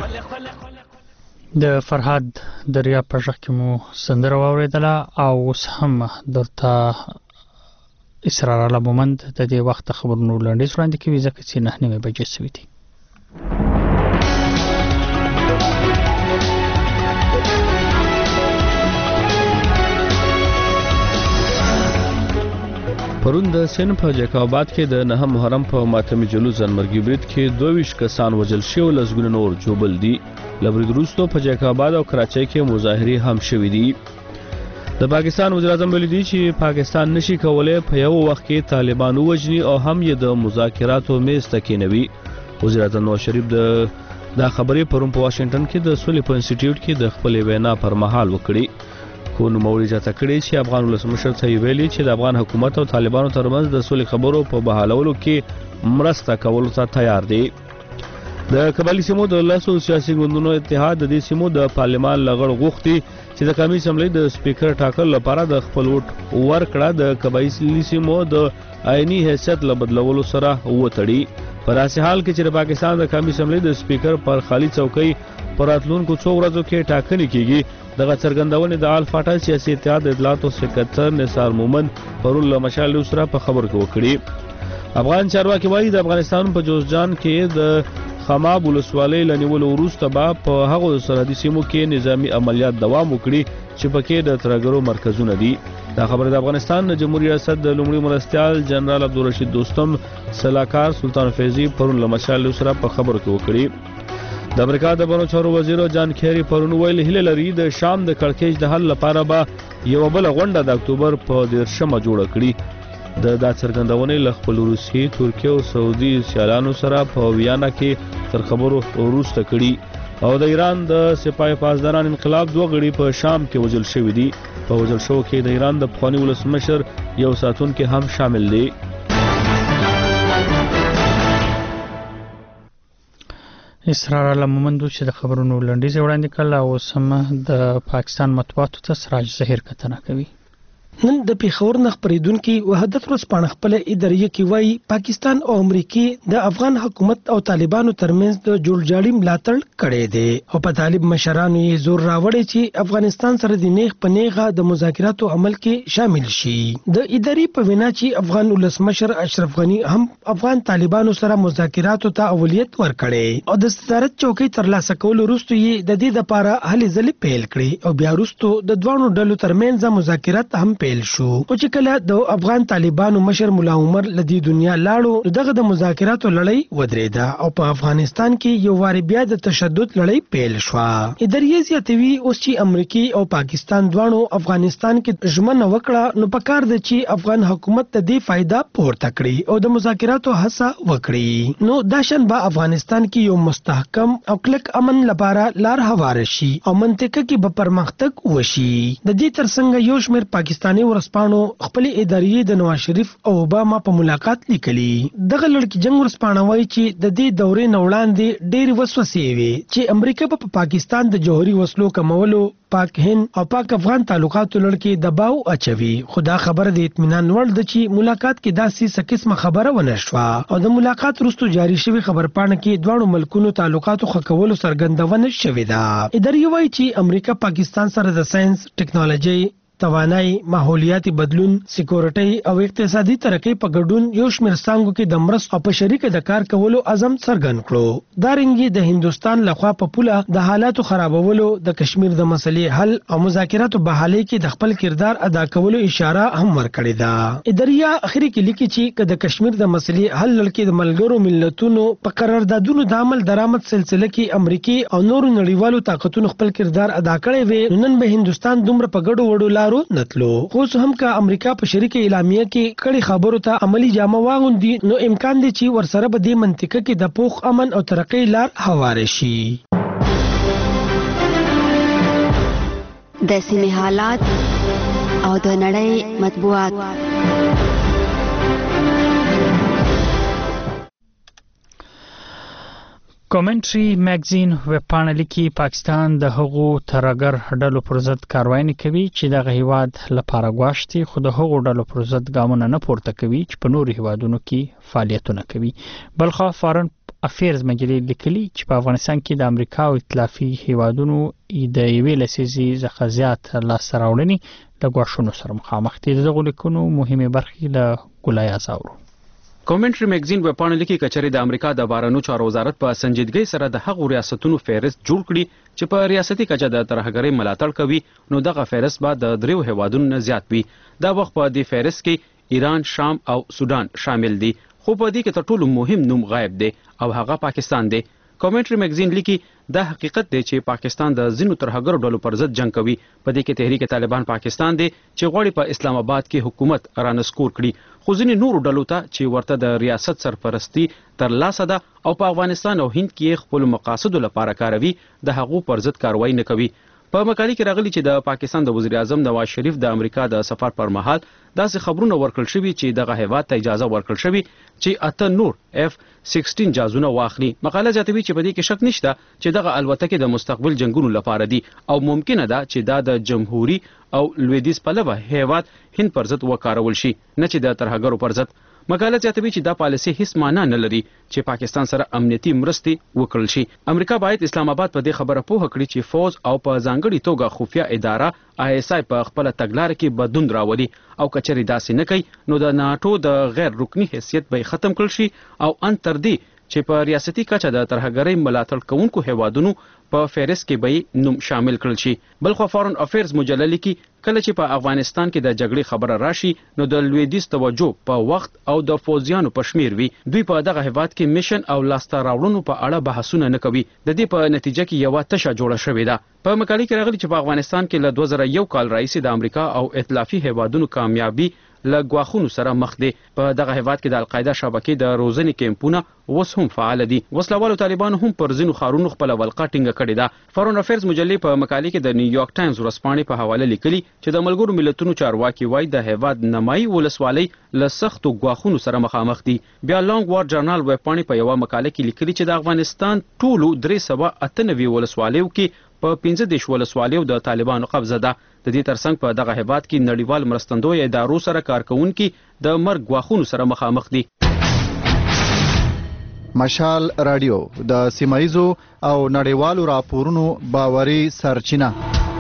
د فرهاد دریا په ژغ کې مو سندره واورېدله او اوس هم درته اسرار الله مومند د دې وخت خبرونو لنډیز وړاندې کوي ځکه چې نهه نیمې بجې سوي دي. پرون د سین په جیکاباد کې د نه محرم په ماتمي جلوس ځانمرګي برید کې دوه ویشت کسان وژل شوي لسګونه نور جوبل دي. له برید وروسته په جیکاباد او کراچۍ کې مظاهرې هم شوي دي. د پاکستان وزیر اعظم ویلي دي چې پاکستان نشي کولای په یو وخت کې طالبان ووژني او هم یې د مذاکراتو میز ته کېنوي. وزیر اعظم نواز شریف د دا خبرې پرون په واشنگټن کې د سولې په انسټیټیوټ کې د خپلې وینا پر مهال وکړي. خو نوموړي زیاته کړې چې افغان ولسمشر ته یې ویلي چې د افغان حکومت او طالبانو ترمنځ د سولې خبرو په بحالولو کې مرسته کولو ته تیار دی. د قبایلي سیمو د لسو سیاسي ګوندونو اتحاد د دې سیمو د پارلمان لغړ غوښتي چې د قومي اسمبلی د سپیکر ټاکلو لپاره د خپل ووټ ورکړه د قبایلي سیمو د آئینی حیثیت له بدلولو سره وتړي. په داسې حال کې چې د پاکستان د قومي اسمبلی د سپیکر پر خالي څوکۍ په راتلونکو څو ورځو کې ټاکنې کیږي. دغه څرګندونې د الفاټا سیاسي اتحاد د اطلاعاتو سکرټر نثار مومند پرون له مشال سره په خبر کې وکړي. افغان چارواکي وایي د افغانستان په جوزجان کې د خماب ولسوالۍ لنیولو وروسته به په هغو سرحدي سیمو کې نظامی عملیات دوام وکړي چې پکې د ترهګرو مرکزونه دي. دا خبره د افغانستان د جمهوریت ریاست د لومړي مرستیال جنرال عبدالرشید دوستم سلاکار سلطان فیضي پرون له مشال سره په خبرو کې وکړي. د امریکا د بهرنیو چارو وزیر جان کیری پرون ویل هیله لري د شام د کړکېچ د حل لپاره به یو بل غونډه د اکتوبر په دیرشمه جوړه کړي. د دا څرګندونې له خپل روسي، ترکیه او سعودي سیالانو سره په ویانا کې تر خبرو وروسته کړي. او د ایران د سپاه پاسداران انقلاب دوه غړي په شام کې وژل شوي دي. په وژل شوو کې د ایران د پخواني ولسمشر یو ساتونکی هم شامل دی. اسرار الله مومند چې د خبرونو لنډیز وړاندې کړل او سم د پاکستان مطبوعاتو ته سراج ظهیر کتنه کوي. نن د پیښور نه خبرېدونکي وحدت ورځپاڼه خپل اداریه کې وایي پاکستان او امریکای د افغان حکومت او طالبانو ترمنځ د جوړجاړي ملاتړ کړي دي او په طالب مشرانو یې زور راوړی چې افغانستان سره د نیغ په نیغه د مذاکراتو عمل کې شامل شي. د اداري په وینا چې افغان ولسمشر اشرف غنی هم افغان طالبانو سره مذاکراتو ته اولویت ورکړي او د صدارت چوکۍ ترلاسه کول وروسته یې د دې لپاره هلې ځلې پیل کړي او بیا وروسته د دوه ډلو ترمنځ مذاکرات هم پیل شو. او چې کله د افغان طالبانو مشر مولا عمر لدی دنیا لاړو دغه د مذاکراتو لړۍ ودرېده او په افغانستان کې یو واری بیا د تشدد لړۍ پیل شو. اداریه زیاتوي اوس چې امریکای او پاکستان دواړو افغانستان کې ژمنه وکړه نو پکار د چې افغان حکومت ته دې فائدہ پورته کړي او د مذاکراتو هڅه وکړي نو داشن به افغانستان کې یو مستحکم او کلک امن لپاره لار هواره شي او منطقه کې به پرمختګ وشي. د دې ترڅنګ یو شمېر پاکستاني ورسپانو خپل ادارې د نواز شریف او اوباما په ملاقات لیکلي. دغه لړکی جنگ ورسپانه وایي چې د دې دورې نوړاندې ډېر وسوسې وي چې امریکا په پا پاکستان د جوهري وسلو کمولو پاک هند او پاک افغان تعلقاتو لړکی دباو اچوي. خدا خبر د اطمینان وړ د چې ملاقات کې داسې سکسمه خبره ونه شوه او د ملاقات وروسته جاری شوی خبرپاڼه کې دواړو ملکونو تعلقاتو ښه کولو څرګندونه شوې ده. ادارې وایي چې امریکا پاکستان سره د ساينس، ټیکنالوژي، توانای، ماحولیاتي بدلون، سکیورټي او اقتصادي ترقۍ په ګډون یو شمېر څانګو کې د مرستو او په شریکه د کار کولو عزم څرګند کړو. دا رنګي د هندستان لخوا په پوله د حالاتو خرابولو، د کشمیر د مسلې حل او مذاکراتو بحالۍ کې د خپل کردار ادا کولو اشاره هم ورکړې ده. اداریه اخري کې لیکي چې د کشمیر د مسلې حل لړۍ د ملګرو ملتونو په قراردادونو د عمل درآمد سلسله کې امریکای او نورو نړیوالو طاقتونو خپل کردار ادا کړی وي نن به هندستان دومره په ګډو وډو نتلو. خو هم که امریکا په شریکه اعلامیه کې کړي خبرو ته عملی جامه واغوندي نو امکان دی چې ورسره به د منطقه کې د پوخ امن او ترقۍ لار هواره شي. د سیمې حالات او د نړۍ مطبوعات. کومنټري میگزین وپاڼه لیکي پاکستان د هغو ترګر ډلو پر ضد کاروایی نه کوي چې د هیواد لپاره غواړي خو د هغو ډلو پر ضد ګامونه نه پورته کوي چې په نورو هیوادونو کې فعالیتونه کوي. بلخو فارن افیرز مجلې لیکلي چې په افغانستان کې د امریکا او ائتلافي هیوادونو د یوې لسیزې څخه زیات لاسته راوړنې د غواښونو سره مخامخ دي. دغه لیکونو مهمه برخې له ګولای ازاورو. کومنټري میگزین وپاڼه لیکي کچري د امریکا د بهرنیو چارو وزارت په سنجیدګۍ سره د هغو ریاستونو فهرست جوړ کړي چې په ریاستي کچه د ترهګرۍ ملاتړ کوي نو دغه فهرست به د دریو هیوادونو نه زیات وي. دا وخت په دې فهرست کې ایران، شام او سودان شامل دي خو په دې کې تر ټولو مهم نوم غایب دی او هغه پاکستان دی. کومنټري میگزین لیکي دا حقیقت دی چې پاکستان د ځینو ترهګرو ډلو پر ضد جنگ کوي. په دې کې تحریک طالبان پاکستان دی چې غواړي په اسلام آباد کې حکومت رانسکور کړي خو ځینې نورو ډلو ته چې ورته د ریاست سرپرستی تر لاسه ده او په افغانستان او هند کې خپل مقاصدو لپاره کاروي د هغو پر ضد کاروایی نه کوي. په مقالې کې راغلي چې د پاکستان د وزیر اعظم نواز شریف د امریکا د سفر پر مهال داسې خبرونه ورکړل شوي چې دغه هیواد ته اجازه ورکړل شوي چې اته نور اف سیکسټین جازونه واخلي. مقاله زیاتوي چې په دې کې شک نشته چې دغه الوتکې د مستقبل جنگونو لپاره دي او ممکنه ده چې دا د جمهوریت او لویدیځ پلوه هیواد هند پر ضد وکارول شي نه چې د ترهګرو پر ضد. مقاله زیاتوي چې دا پالیسي هیڅ معنا نه لري چې پاکستان سره امنیتي مرستې وکړل شي. امریکا باید اسلام آباد په دې خبره پوه کړي چې فوج او په ځانګړي توګه خفیه اداره آی اس آی په خپل تګلارې کې بدلون راولي او کچري داسې نه کوي نو د ناتو د غیر رکني حیثیت به ختم کړل شي او ان تر دې چې په ریاستي کچه د ترهګرۍ ملاتړ کوونکو هیوادونو په فهرست کې به نوم شامل کړل شي. بلخو فارن افیرز مجله لیکي کله چې په افغانستان کې د جګړې خبره راشي نو د لویدیځ توجه په وخت او د فوجیانو په شمیر وي. دوی په دغه هیواد کې میشن او لاسته راوړنو په اړه بحثونه نه کوي. د دې په نتیجه کې یو تشه جوړه شوې ده. په مقالې کې راغلي چې په افغانستان کې له دوه زره یو کال راهیسې د امریکا او ائتلافي هیوادونو کامیابی له غواخونو سره مخ دي. په دغه هیواد کې د القاعده شبکې د روزنې کیمپونه اوس هم فعال دي. وسلوالو طالبانو هم پر ځینو ښارونو خپل ولقه ټینګه کړې ده. فارن افیرز مجلې په مقالې کې د نیویارک ټایمز ورځپاڼې په حواله لیکلي چې د ملګرو ملتونو چارواکي وایي د هیواد نمایي ولسوالۍ له سختو غواخونو سره مخامخ دي. بیا لانګ وار جرنال ویبپاڼې په یوه مقاله کې لیکلي چې د افغانستان ټولو درې سوه اته نوي ولسوالیو کې په پنځه دېرش ولسوالیو د طالبانو قبضه ده. د دې ترڅنګ په دغه هیواد کې نړیوال مرستندوی ادارو سره کارکوونکي د مرګ غواخونو سره مخامخ دي. مشال رادیو د سیمایزو او نړیوالو راپورونو باوري سرچینه.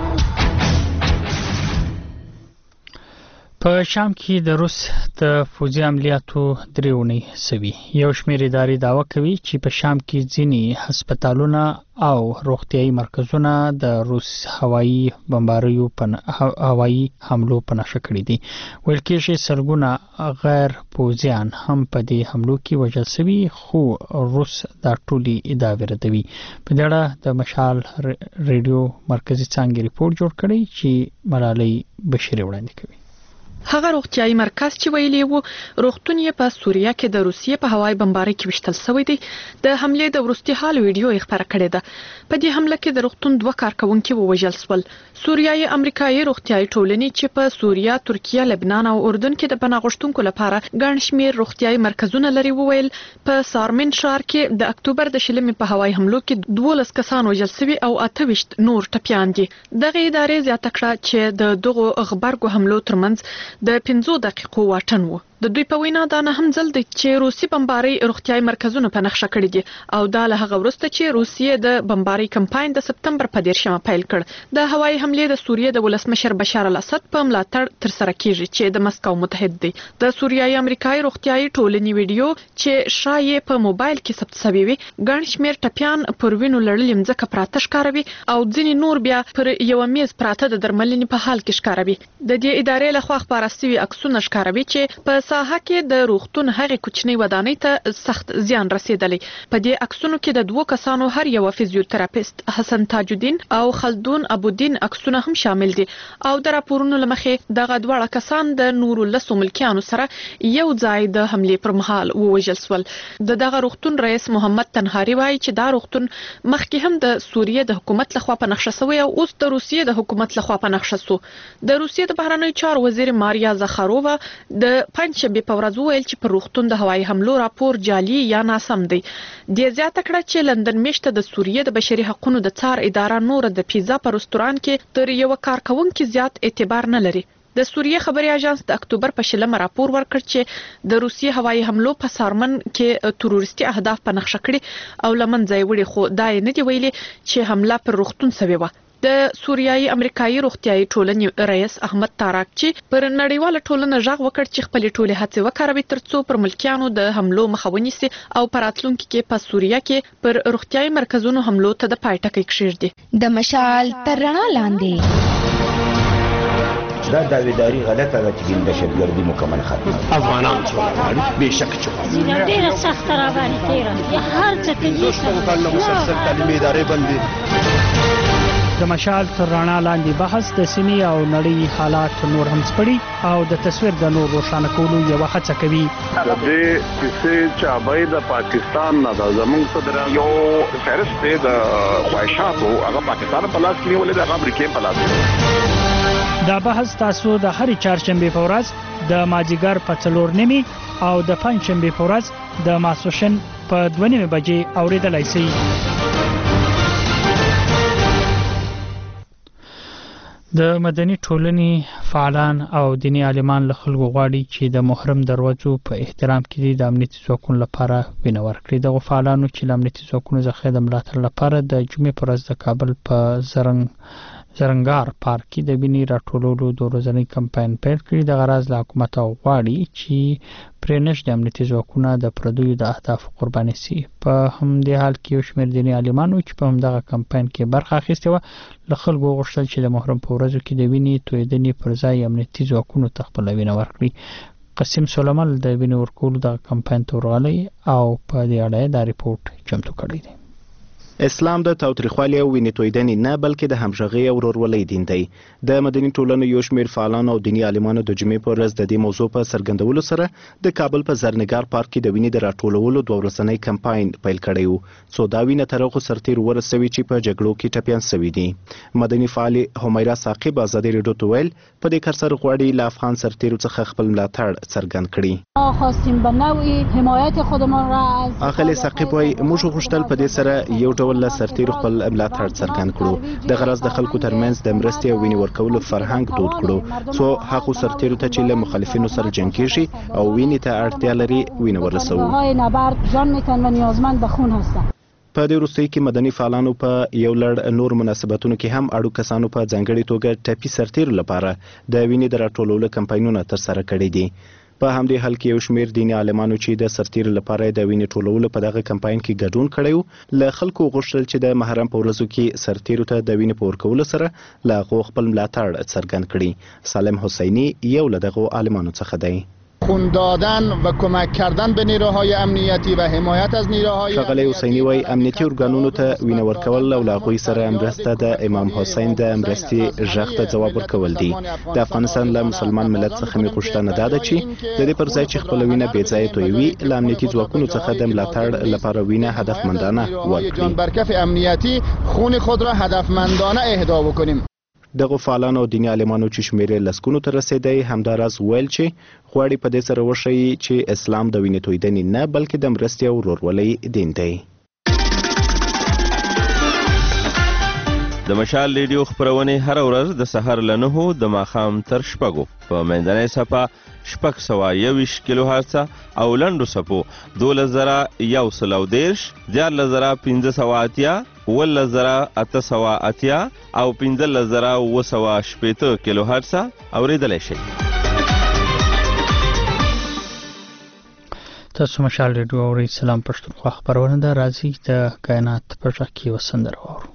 په شام کې د روس د فوجي عملیاتو درېونی سوي. یو شمېر ادارې دعوه کوي چې په شام کې ځینې هسپتالونه او روغتيایي مرکزونه د روس هوایي بمباریو په هوایي حملو په نښه کړي دي. ویل کېږي سلګونه غیر پوځیان هم په دې حملو کې وژل شوي خو روس دا ټولې ادعاوې ردوي. په دې اړه د مشال ریډیو مرکزي څانګې ریپورت جوړ کړی چې ملالۍ بشیري وړاندې کوي. هغه روغتيایي مرکز چې ویلي وو روغتون یې په سوریه کې د روسیې په هوایي بمبارۍ کې وشتل شوی دی. د حملې د وروستي حال ویډیو یې خبره کړې ده. په دې حمله کې د روغتون دوه کارکونکي ووژل شول. سوریایي امریکایي روغتيایي ټولنې چې په سوریه، ترکیه، لبنان او اردن کې د پناه غوښتونکو لپاره ګڼ شمېر روغتيایي مرکزونه لري وویل په سارمن ښار کې د اکتوبر د شلمې په هوایي حملو کې دولس کسان وژل شوي او اته ویشت نور ټپیان دي. دغه ادارې زیاته کړه چې د دغو غبرګو حملو ترمنځ د پنځو دقیقو واټن وو. د دوی په وینا دا نه هم ځل دی چې روسي بمبارۍ روغتيایي مرکزونه په نښه کړي دي او دا له هغه وروسته چې روسیې د بمبارۍ کمپاین د سپتمبر په دیرشمه پیل کړ. د هوایي حملې د سوریې د ولسمشر بشار الاسد په ملاتړ ترسره کیږي چې د مسکو متحد دی. د سوریایي امریکایي روغتيایي ټولنې ویډیو چې شایع په موبایل کې ثبت شوی وي ګڼ شمېر ټپیان پر وینو لړلې مځکه پراته ښکاروي او ځینې نور بیا پر یو میز پراته د درملنې په حال کې ښکاروي. د دې ادارې لخوا خپاره شوي عکسونه ښکاروي چې په ساحه کې د روغتون هغې کوچنۍ ودانۍ ته سخت زیان رسیدلی. په دې عکسونو کې د دوو کسانو هر یو فزیوتراپیست حسن تاج الدین او خلدون ابودین عکسونه هم شامل دي او د راپورونو لمخې دغه دواړه کسان د نورو لسو ملکیانو سره یو ځای د حملې پر مهال ووژل شول. د دغه روغتون رئیس محمد تنهاری وایي چې دا روغتون مخکې هم د سوریې د حکومت لخوا په نښه شوی او اوس د روسیې د حکومت لخوا په نښه شو. د روسیې د بهرنیو چارو وزیر ماریا زخارووا د پنځ پنځ شنبه په ورځ وویل چې پر روغتون د هوایي حملو راپور جعلي یا ناسم دی. د زیاته کړه چې لندن میشته د سوریې د بشري حقوقو د څار اداره نور د پیزا په رستوران کې تر یو کارکونکو زیات اعتبار نه لري. د سوریې خبري اژانس د اکتوبر په شلمه راپور ورکړ چې د روسیې هوایي حملو په سارمن کې تروریستي اهداف په نقشه کړي او لمنځه یې وړي، خو دا نه دی ویلي چې حمله پر روغتون سوې وه. د سوریایي امریکایي روغتیايي ټولنې رئیس احمد تاراک چې پر نړیواله ټولنه ژغ وکړ چې خپل ټولې هڅې وکړي ترڅو پر ملکیانو د حملو مخه ونیسي او پر راتلونکي کې په سوریه کې پر روغتیايي مرکزونو حملو ته د پای ټکی کښېږدي. د مشال تر رڼا لاندې دا داویداری غلطه ده چې د دهشتګردي مکمل ختمه افغانان چې غواړي بېشک چې غواړي ډېره سخته راباندې تېره هر څه کوي دوستو کلونه مسلسل تعلیمي ادارې بندي. د مشال تر رڼا لاندې بحث د سیمې او نړۍ حالات نور هم سپړي او د تصویر د نور روښانه کولو یوه هڅه کوي. د دې کیسې چابۍ د پاکستان نه د زموږ صدر یو فهرست دی د خواهشاتو هغه پاکستان په لاس کې نیولې ده، هغه امریکې په لاس کې. دا بحث تاسو د هرې چهارشنبې په ورځ د مازدیګر په څلور نیمې او د پنجشنبې په ورځ د ماسپښین په دوه نیمې بجې اورېدلی شئ. د مدني ټولنې فعالان او دیني عالمان له خلکو غواړي چې د محرم دروازو په احترام کې د امنیتي ځواکونو لپاره وینه ورکړي. دغه فعالانو چې له امنیتي ځواکونو څخه د ملاتړ لپاره د جمعې په ورځ د کابل په زرنګ زرنګار پارک کې د وینې راټولولو د ورځني کمپاین پیل کړی. د غرض له حکومت غواړي چې پرې نشي د امنیتي ځواکونو د پردیو د اهدافو قرباني سي. په همدې حال کې یو شمېر دیني عالمانو چې په همدغه کمپاین کې برخه اخیستې وه له خلکو وغوښتل چې د محرم په ورځو کې د وینې تویدنې پر ځای امنیتي ځواکونو ته خپله وینه ورکړي. قسیم سلیمان د وینې ورکولو دغه کمپاین ته ورغلی او په دې اړه دا ریپورت چمتو کړی دی. اسلام د تاوتریخوالي او وینې تویدنې نه بلکې د همغږۍ او ورورولۍ دین دی. د مدني ټولنو یو شمېر فعالانو او دیني عالمانو د جمعې په ورځ د دې موضوع په څرګندولو سره د کابل په زرنګار پارک کې د وینې د راټولولو دوه ورځنی کمپاین پیل کړی و، څو دا وینه تر هغو سرتېرو ورسوي چې په جګړو کې ټپیان سوي دي. مدني فعالې همیرا ثاقب ازادي راډیو ته ویل په دې کار سره غواړي له افغان سرتېرو څخه خپل ملاتړ څرګند کړي. خواستیم به نوعی حمایت خودمان را از اخلی ثاقب وایي موږ غوښتل په دې سره یو ډول له سرتېرو ملاتړ څرګند کړو، د غرض د خلکو ترمنځ د مرستې او وینې ورکولو فرهنګ دود کړو، څو هغو سرتېرو ته چې له مخالفینو سره جنګ کیږي او وینې ته اړتیا لري وینه ورسوو. په دې وروستیو کې مدني فعالانو په یو لړ نور مناسبتونو کې هم اړو کسانو په ځانګړې توګه ټپي سرتېرو لپاره د وینې د راټولولو کمپاینونه ترسره کړي دي. په همدې حال کې یو شمېر دیني عالمانو چې د سرتېرو لپاره د وینې ټولولو په دغه کمپاین کې ګډون کړی و له خلکو غوښتل چې د محرم په ورځو کې سرتېرو ته د وینې په ورکولو سره له هغو خپل ملاتړ څرګند کړي. سالم حسینی یو له دغو عالمانو څخه دی. خون دادن و کمک کردن به نیروهای امنیتی و حمایت از نیروهای ښاغلی حسینی وایي امنیتي ارګانونو ته وینه ورکول او له هغوی سره مرسته د امام حسین د مرستې غږ ته ځواب ورکول دي. د افغانستان له مسلمان ملت څخه مې غوښتنه دا ده چې د دې پر ځای چې خپله وینه بې ځایه تویوي له امنیتي ځواکونو څخه د ملاتړ لپاره وینه هدفمندانه ورکړي. بر کف امنیتی خون خود را هدفمندانه اهدا بکنیم. دغه فعالانو او دیني عالمانو چې شمېر لسګونو ته رسېدی همداراز ویل چې غواړي په دې سره وښیي چې اسلام د وینې تویدنې نه بلکې د مرستې او ورورولۍ دین دی. د مشال ریډیو خپرونې هره ورځ د سهار له نهو د ماښام تر شپږو په منځنۍ څپه شپږ سوه یوویشت کیلو هرڅه او لنډو څپو دولس زره یو سل او دېرش، دیارلس زره پنځه سوه اتیا، اوولس زره اته سوه اتیا او پنځلس زره اوه سوه شپېته کیلو هرڅه اورېدلی شئ. تاسو مشال ریډیو اورئ. سلام پښتونخوا خپرونه ده. راځئ د کائنات په غږ کې یوه سندره واورو.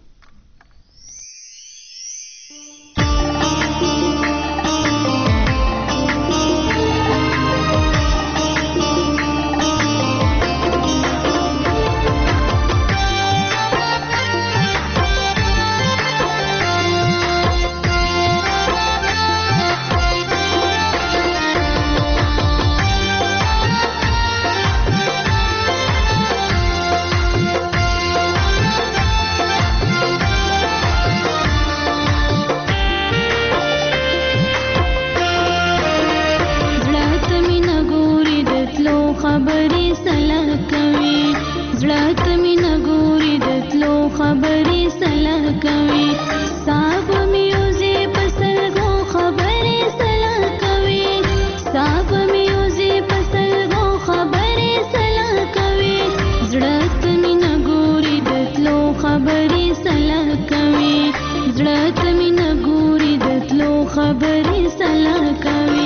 سلا کوي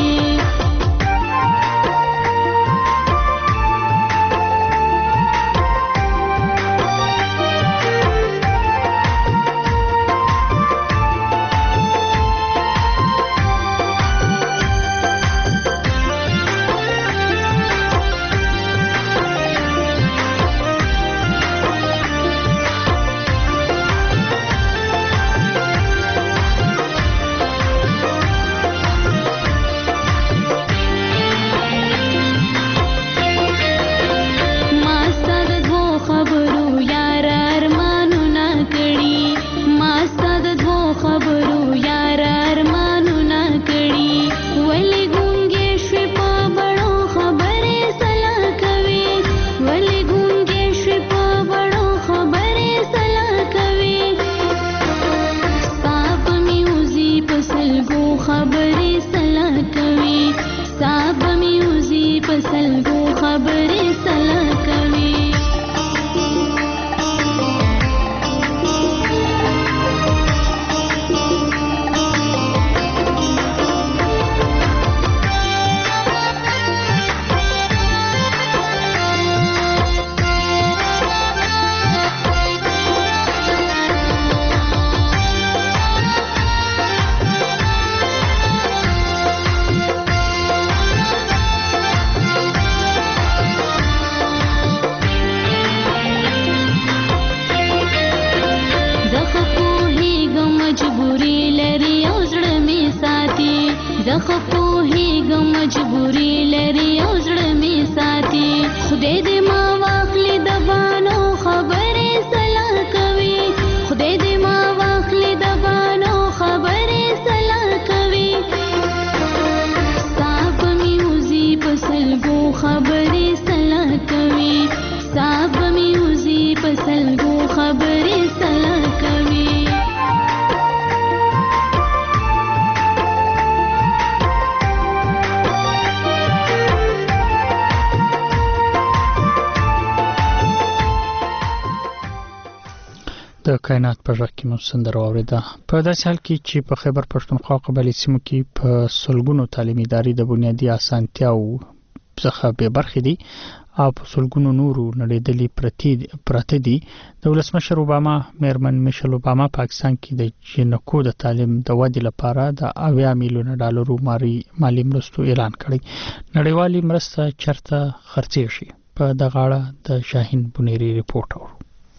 د کائنات پر رقم سندره اوریده په داسې حال کې چې په خیبر پښتونخوا قبایلي سیمو کې په سلګونو تعلیمي ادارې د بنیادي اسانتیاو څخه به برخې دي او په سلګونو نورو نړیدلې پراته دي د ولسمشر اوباما میرمن میشل اوباما پاکستان کې د جنکو د تعلیم د ودې لپاره د اویا میلیون ډالرو مالی مرستو اعلان کړی. نړیوالي مرسته چرته خرڅې شي په دغه اړه د شاهین بنيري ریپورت اورو.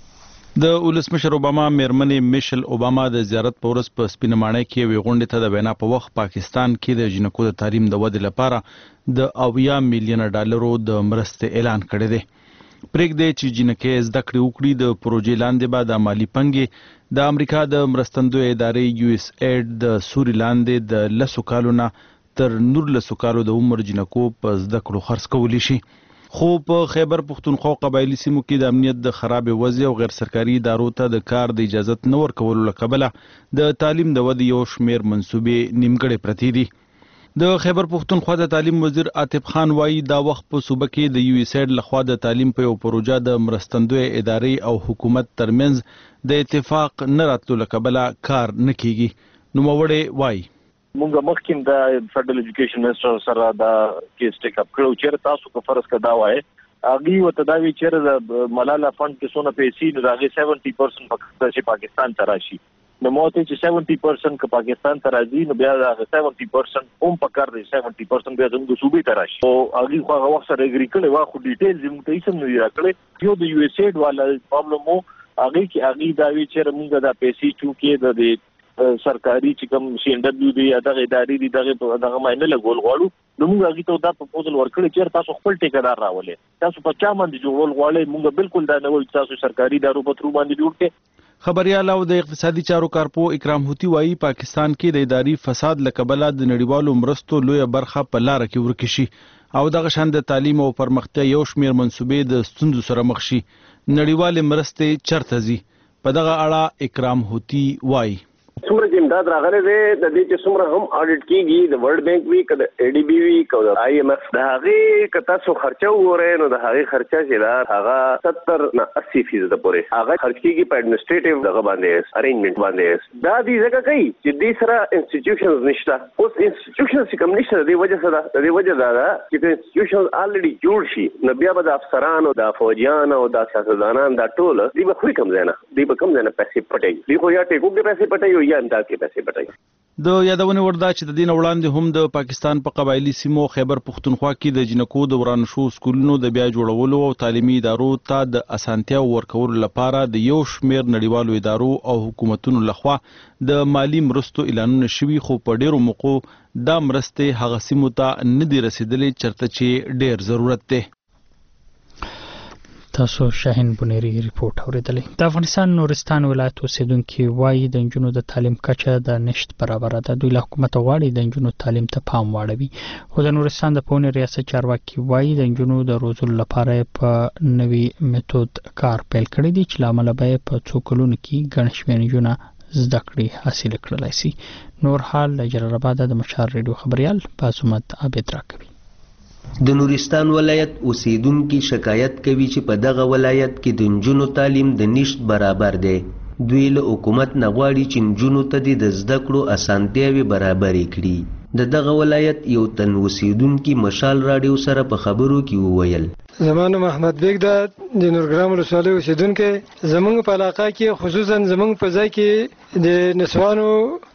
د ولسمشر اوباما میرمن میشل اوباما د زیارت په ورځ په سپینمانه کې وی غونډه ته د وینا په وخت پاکستان کې د جنکو د تعلیم د ودې لپاره د اویا میلیون ډالرو د مرستې اعلان کړی دی. پرېږدي چې جنکې زده کړې وکړي د پروژې لاندې به د مالی پنګې د امریکا د مرستندوی ادارې یو اس ایډ د سوري لاندې د لسو کالو نه تر نورلسو کالو د عمر جنکو په زده کړو خرڅ کولی شي. خو په خیبر پښتونخوا قبایلی سیمو کې د امنیت د خراب وضع او غیر سرکاري ادارو ته د کار د اجازه نه ورکولو له کبله د تعلیم د ودې یو شمېر منصوبې نیمګړې پرتې دي. د خیبر پښتونخوا د تعلیم وزیر عاطف خان وایي دا وخت په صوبه کې د یو اس ایډ لخوا د تعلیم په یو پروژه د مرستندوی ادارې او حکومت ترمنځ د اتفاق نه راتلو له کبله کار نه کیږي. نوموړی وایي مونږ مخکې د فدرل ایجوکیشن منسټر سره دا کیس ټیک اپ کړو چې تاسو کو فرض کدا وای اغي وته دا وی چې ملاله فند کې سونه پیسې نو دا سبعين پرسنټ پاکستان ته راشي نو موته چې سبعين پرسنټ ک پاکستان ته راځي نو بیا دا سبعين پرسنټ هم پکار دی سبعين پرسنټ بیا زموږ صوبې ته راشي او اغي خو هغه وخت سره اګری کړي وا خو ډیټیل زموږ ته هیڅ نه راکړي یو د یو اس ایډ والا پرابلم مو اغي کې اغي دا وی چې موږ دا پیسې چوکې د سرکاري چې کوم سی ان ډبلیو دی دغه ادارې دی دغه دغه معنی له ګول غواړو نو موږ هغه ته دا پروپوزل ورکړی چې تاسو خپل ټیکدار راولې تاسو په چا باندې جوړول غواړئ موږ بالکل دا نه وایو تاسو سرکاري ادارو په تر باندې جوړ کړئ. خبريال او د اقتصادي چارو کارپو اکرام هوتی وایي پاکستان کې د اداري فساد لکبله د نړیوالو مرستو لوی برخه په لار کې ورکې شي او دغه شان د تعلیم او پرمختیا یو شمېر منسوبې د ستونزو سره مخ شي. نړیوالې مرستې چرته ځي په دغه اړه اکرام هوتی وایي څومره چې امداد راغلی دی د دې چې څومره هم اډیټ کیږي د ورلد بانک وی که د ای ډي بي وی که د آی ایم ایف د هغې که تاسو خرچه وګورئ نو د هغې خرچه چې ده هغه ستر نه اسی فیصده پورې هغه خرچ کیږي په اډمنسټریټیو دغه باندې ارینجمنټ باندې دا دې ځکه کوي چې دې سره انسټیټیوشنز نشته. اوس انسټیټیوشنز چې کوم نشته د دې وجه څه ده؟ د دې وجه دا ده چې که انسټیټیوشنز الریډي جوړ شي نو بیا به د افسرانو د فوجیانو او د سیاستدانان دا ټول دوی به خوري کم ځای نه دوی به کم ځای نه پیسې پټوي. دوی خو یا ټیکو کې پیسې پټوي او یا امداد کې پیسې پټوي. د یادونې وړ ده چې د دې نه وړاندې هم د پاکستان په قبایلي سیمو خیبر پښتونخوا کې د جنکو د وران شو سکولونو د بیا جوړولو او تعلیمي ادارو ته د اسانتیا ورکولو لپاره د یو شمېر نړیوالو ادارو او حکومتونو لخوا د مالی مرستو اعلانونه شوي، خو په ډیرو موقعو دا مرستې هغه سیمو ته نه دي رسیدلې چېرته چې ډیر ضرورت دی. تاسو شاهین بنيري ریپورت اوریدلې. د افغانستان نورستان ولایت اوسیدونکو وایي د نجونو د تعلیم کچه د نشت برابر ده. دوی له حکومت غواړي د نجونو تعلیم ته پام واړوي، خو د نورستان د پونې ریاست چارواکي وایي د نجونو د روزلو لپاره په نوي میتود کار پیل کړی دی چې لامل به په څو کلونو کې ګڼ شمېر نجونه زده کړې حاصل کړلای شي. نور حال له جلال آباد د مشال ریډیو خبريال باسمت عابد راکوي. د نورستان ولایت اوسیدونکو شکایت کوي چې په دغه ولایت کې د نجونو تعلیم د نشت برابر دی. دوی له حکومت نه غواړي چې نجونو ته د زده کړو اسانتیاوې برابرې کړي. د دغه ولایت یو تن اوسیدونکو مشال راډیو سره په خبرو کې وویل: زمانو محمد بیگ دا د نورګرام ولسوالۍ اوسیدونکو زمونږ په علاقه کې خصوصا زمونږ په ځای کې د نسوانو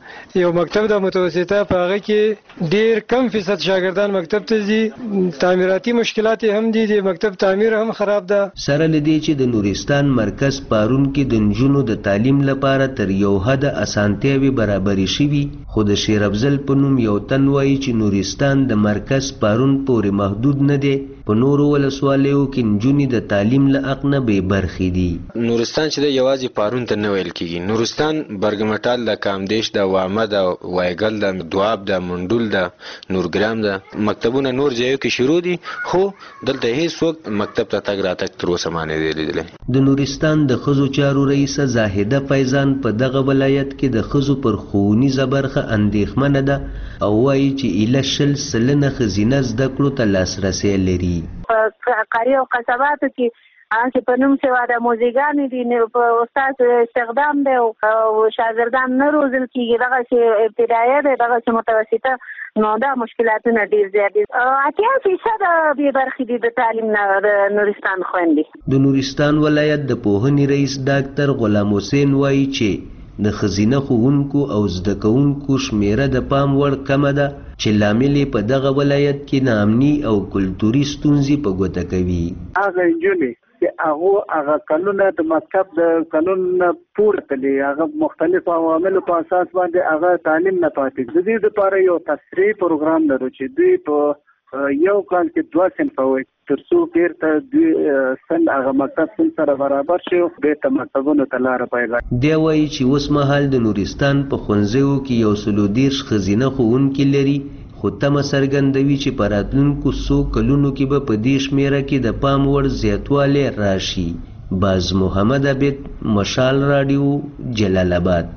یو مکتب د متوسطه په هغه کې ډیر کم فیصد شاګردان مکتب ته ځي. تعمیراتي مشکلات هم دي، د مکتب تعمیر هم خراب ده. سره لدی چې د نورستان مرکز پارون کې د نجونو د تعلیم لپاره تر یو حد اسانتیاوي برابرې شوي، خو د شیر افضل په نوم یو تن وایي چې نورستان د مرکز پارون پورې محدود نه دی. په نورو ولسوالیو کې نجونې د تعلیم له حق نه بې برخې دي. نورستان چې د یوازې پارون ته نه ویل کېږي، نورستان برګمټال د کامدیش د وامه د وایګل د دواب د منډول د نورګرام د مکتبونه نور ځایو کې شروع دي، خو دلته هیڅ وخت مکتب ته تګ راتګ تر اوسه ما نه دی لیدلی. د نورستان د ښځو چارو رئیسه زاهده فیضان په دغه ولایت کې د ښځو پر ښوونیزه برخه اندېښمنه ده او وایي چې ایله شل سلنه ښځینه زده کړو ته لاسرسی لري. په قريه او قصباتو کې چې په نوم سوا د موزیګانې دي، په استاد استخدام دی او شاګردان نه روزل کېږي. دغه چې ابتدایه دی، دغه چې متوسطه، نو دا مشکلاتونه ډېر زیات دي. اتیا فیصد بې برخې دي د تعلیم نه د نورستان خویندې. د نورستان ولایت د پوهنې رئیس ډاکټر غلام حسین وایي چې د ښځینه ښوونکو او زده کوونکو شمیره د پام وړ کمه ده، چې لامل په دغه ولایت کې ناامني او کلتوري ستونزې په ګوته کوي. هغه نجونې چې هغه هغه قانون د مکتب د قانون پورته دي، هغه مختلف عواملو په اساس باندې هغه تعلیم نه پاتې. د دې لپاره یو تسریع پروګرام لرو چې دوی په یو کال کې دوه صنفه وي تر څو بیرته دوی سن هغه مکتب سن سره برابر شي، بیرته مکتبونو ته لاره پیدا کړي. دی وایي چې اوس مهال د نورستان په ښوونځیو کې یو سلو دېرش ښځینه ښوونکي لري، خو تمه څرګندوي چې په راتلونکو څو کلونو کې به په دې شمېره کې د پام وړ زیاتوالی راشي. باز محمد عبید، مشال راډیو، جلال آباد.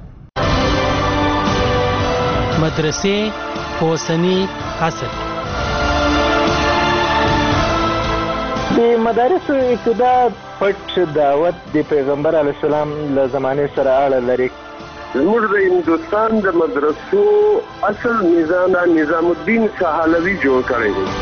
مدرسې په اوسني عصر د مدارسو ابتدا پټ دعوت د پیغمبر علیه السلام له زمانې سره اړه لري. زموږ د هندوستان د مدرسو اصل نظام نظام الدین سهالوي جوړ کړی دی.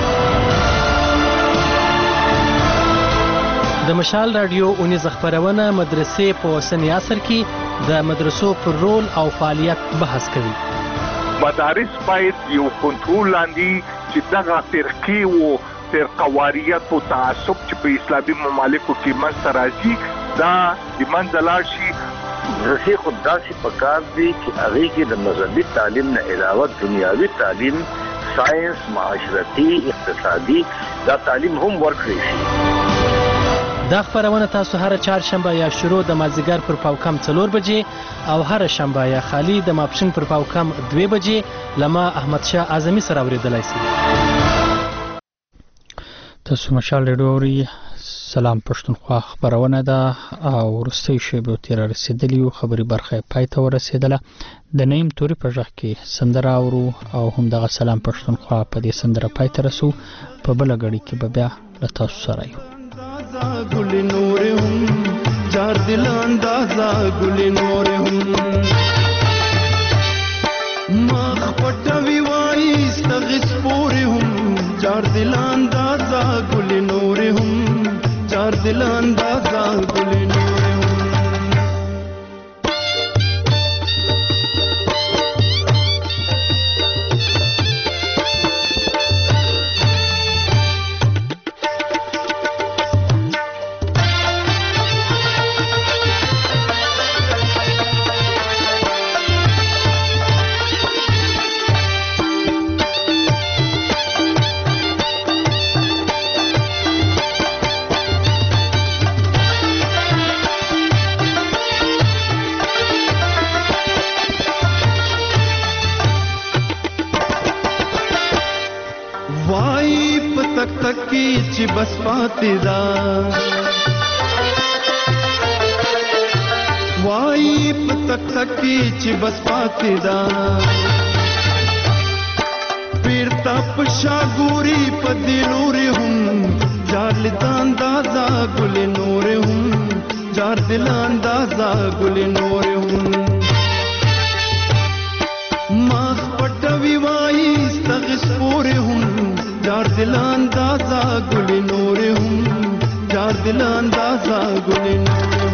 د مشال راډیو اونیز خبرونه مدرسې په اوسني عصر کې د مدرسو پر رول او فعالیت بحث کوي. مدارس باید یو کنټرول لاندې چې دغه فرقې وو فرقواریت او تعصب چې په اسلامي ممالکو کې منځته راځي دا د منځه لاړ شي. مدرسې خو داسې پکار دي چې هغې کې د مذهبي تعلیم نه علاوه دنیاوي تعلیم، ساینس، معاشرتي، اقتصادي دا تعلیم هم ورکړی شي. دا خبرونه تاسو هر چهارشنبه یا شروع د مازدیګر پر پاوکم څلور بجې او هر شنبه یا خالی د ماپښین پر پاوکم دوه بجې لما احمد شاه اعظمي سره اوریدلای شئ. تاسو مشال ډوري سلام پښتونخوا خبرونه ده او وروستۍ شیبې تیر رسیدلی خبري برخه پای ته ورسېدله د نیم توري په ځخ کې سندره اورو او هم دغه سلام پښتونخوا په دې سندره پای ته رسو په بل غړي کې به بیا له تاسو سره یو ګل نور هم جار دل اندازا ګل نور هم مخ پټوي وای استغس پور هم جار دل اندازا ګل نور هم جار دل اندازا ګل نور هم چې بس پاتې دا وای په تک تک چې بس پاتې دا پیرتا پشا ګوري په دې نور هم جار لتا اندازا ګل نور هم جار دل اندازا ګل نور هم مخ پټوي وای استغس پور هم جار دل اندازا ګل نور هم جار دل اندازا ګل نور هم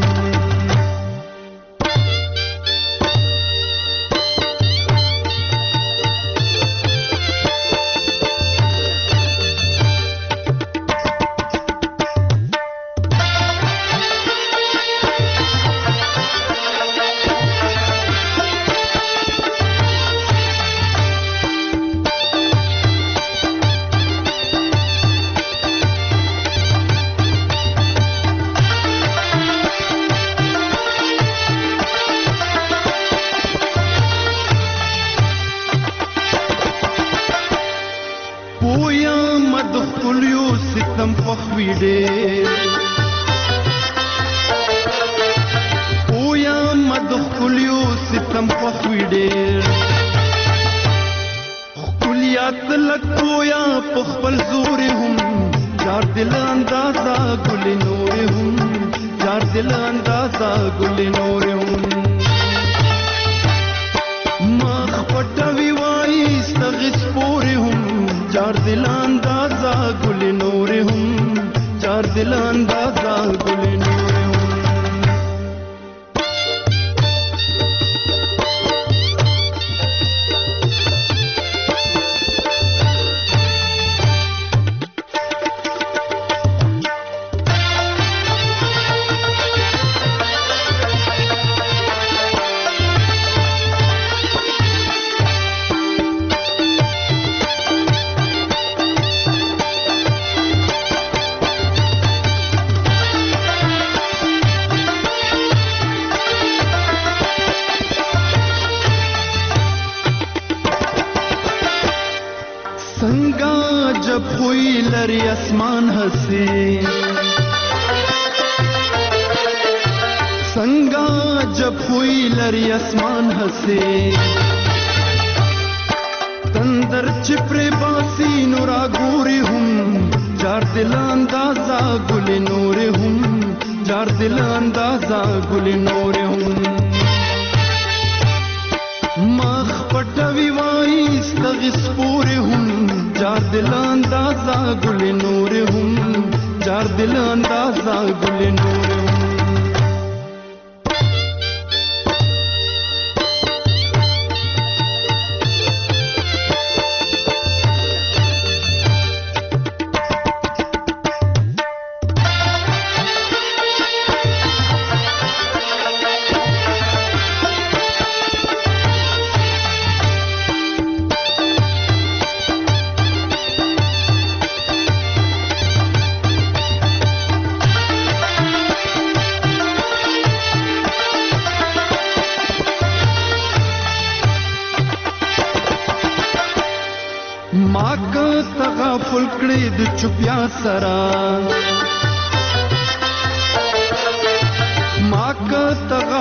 ماګه تغافل کړې د چوپیا سره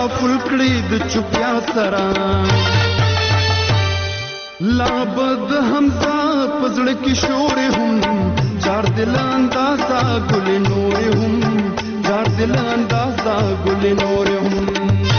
تکافل کړي د چوپیا سره لا بد حمزه پزړه کې شور هم چار دل اندازا ګل نور هم چار دل اندازا ګل نور هم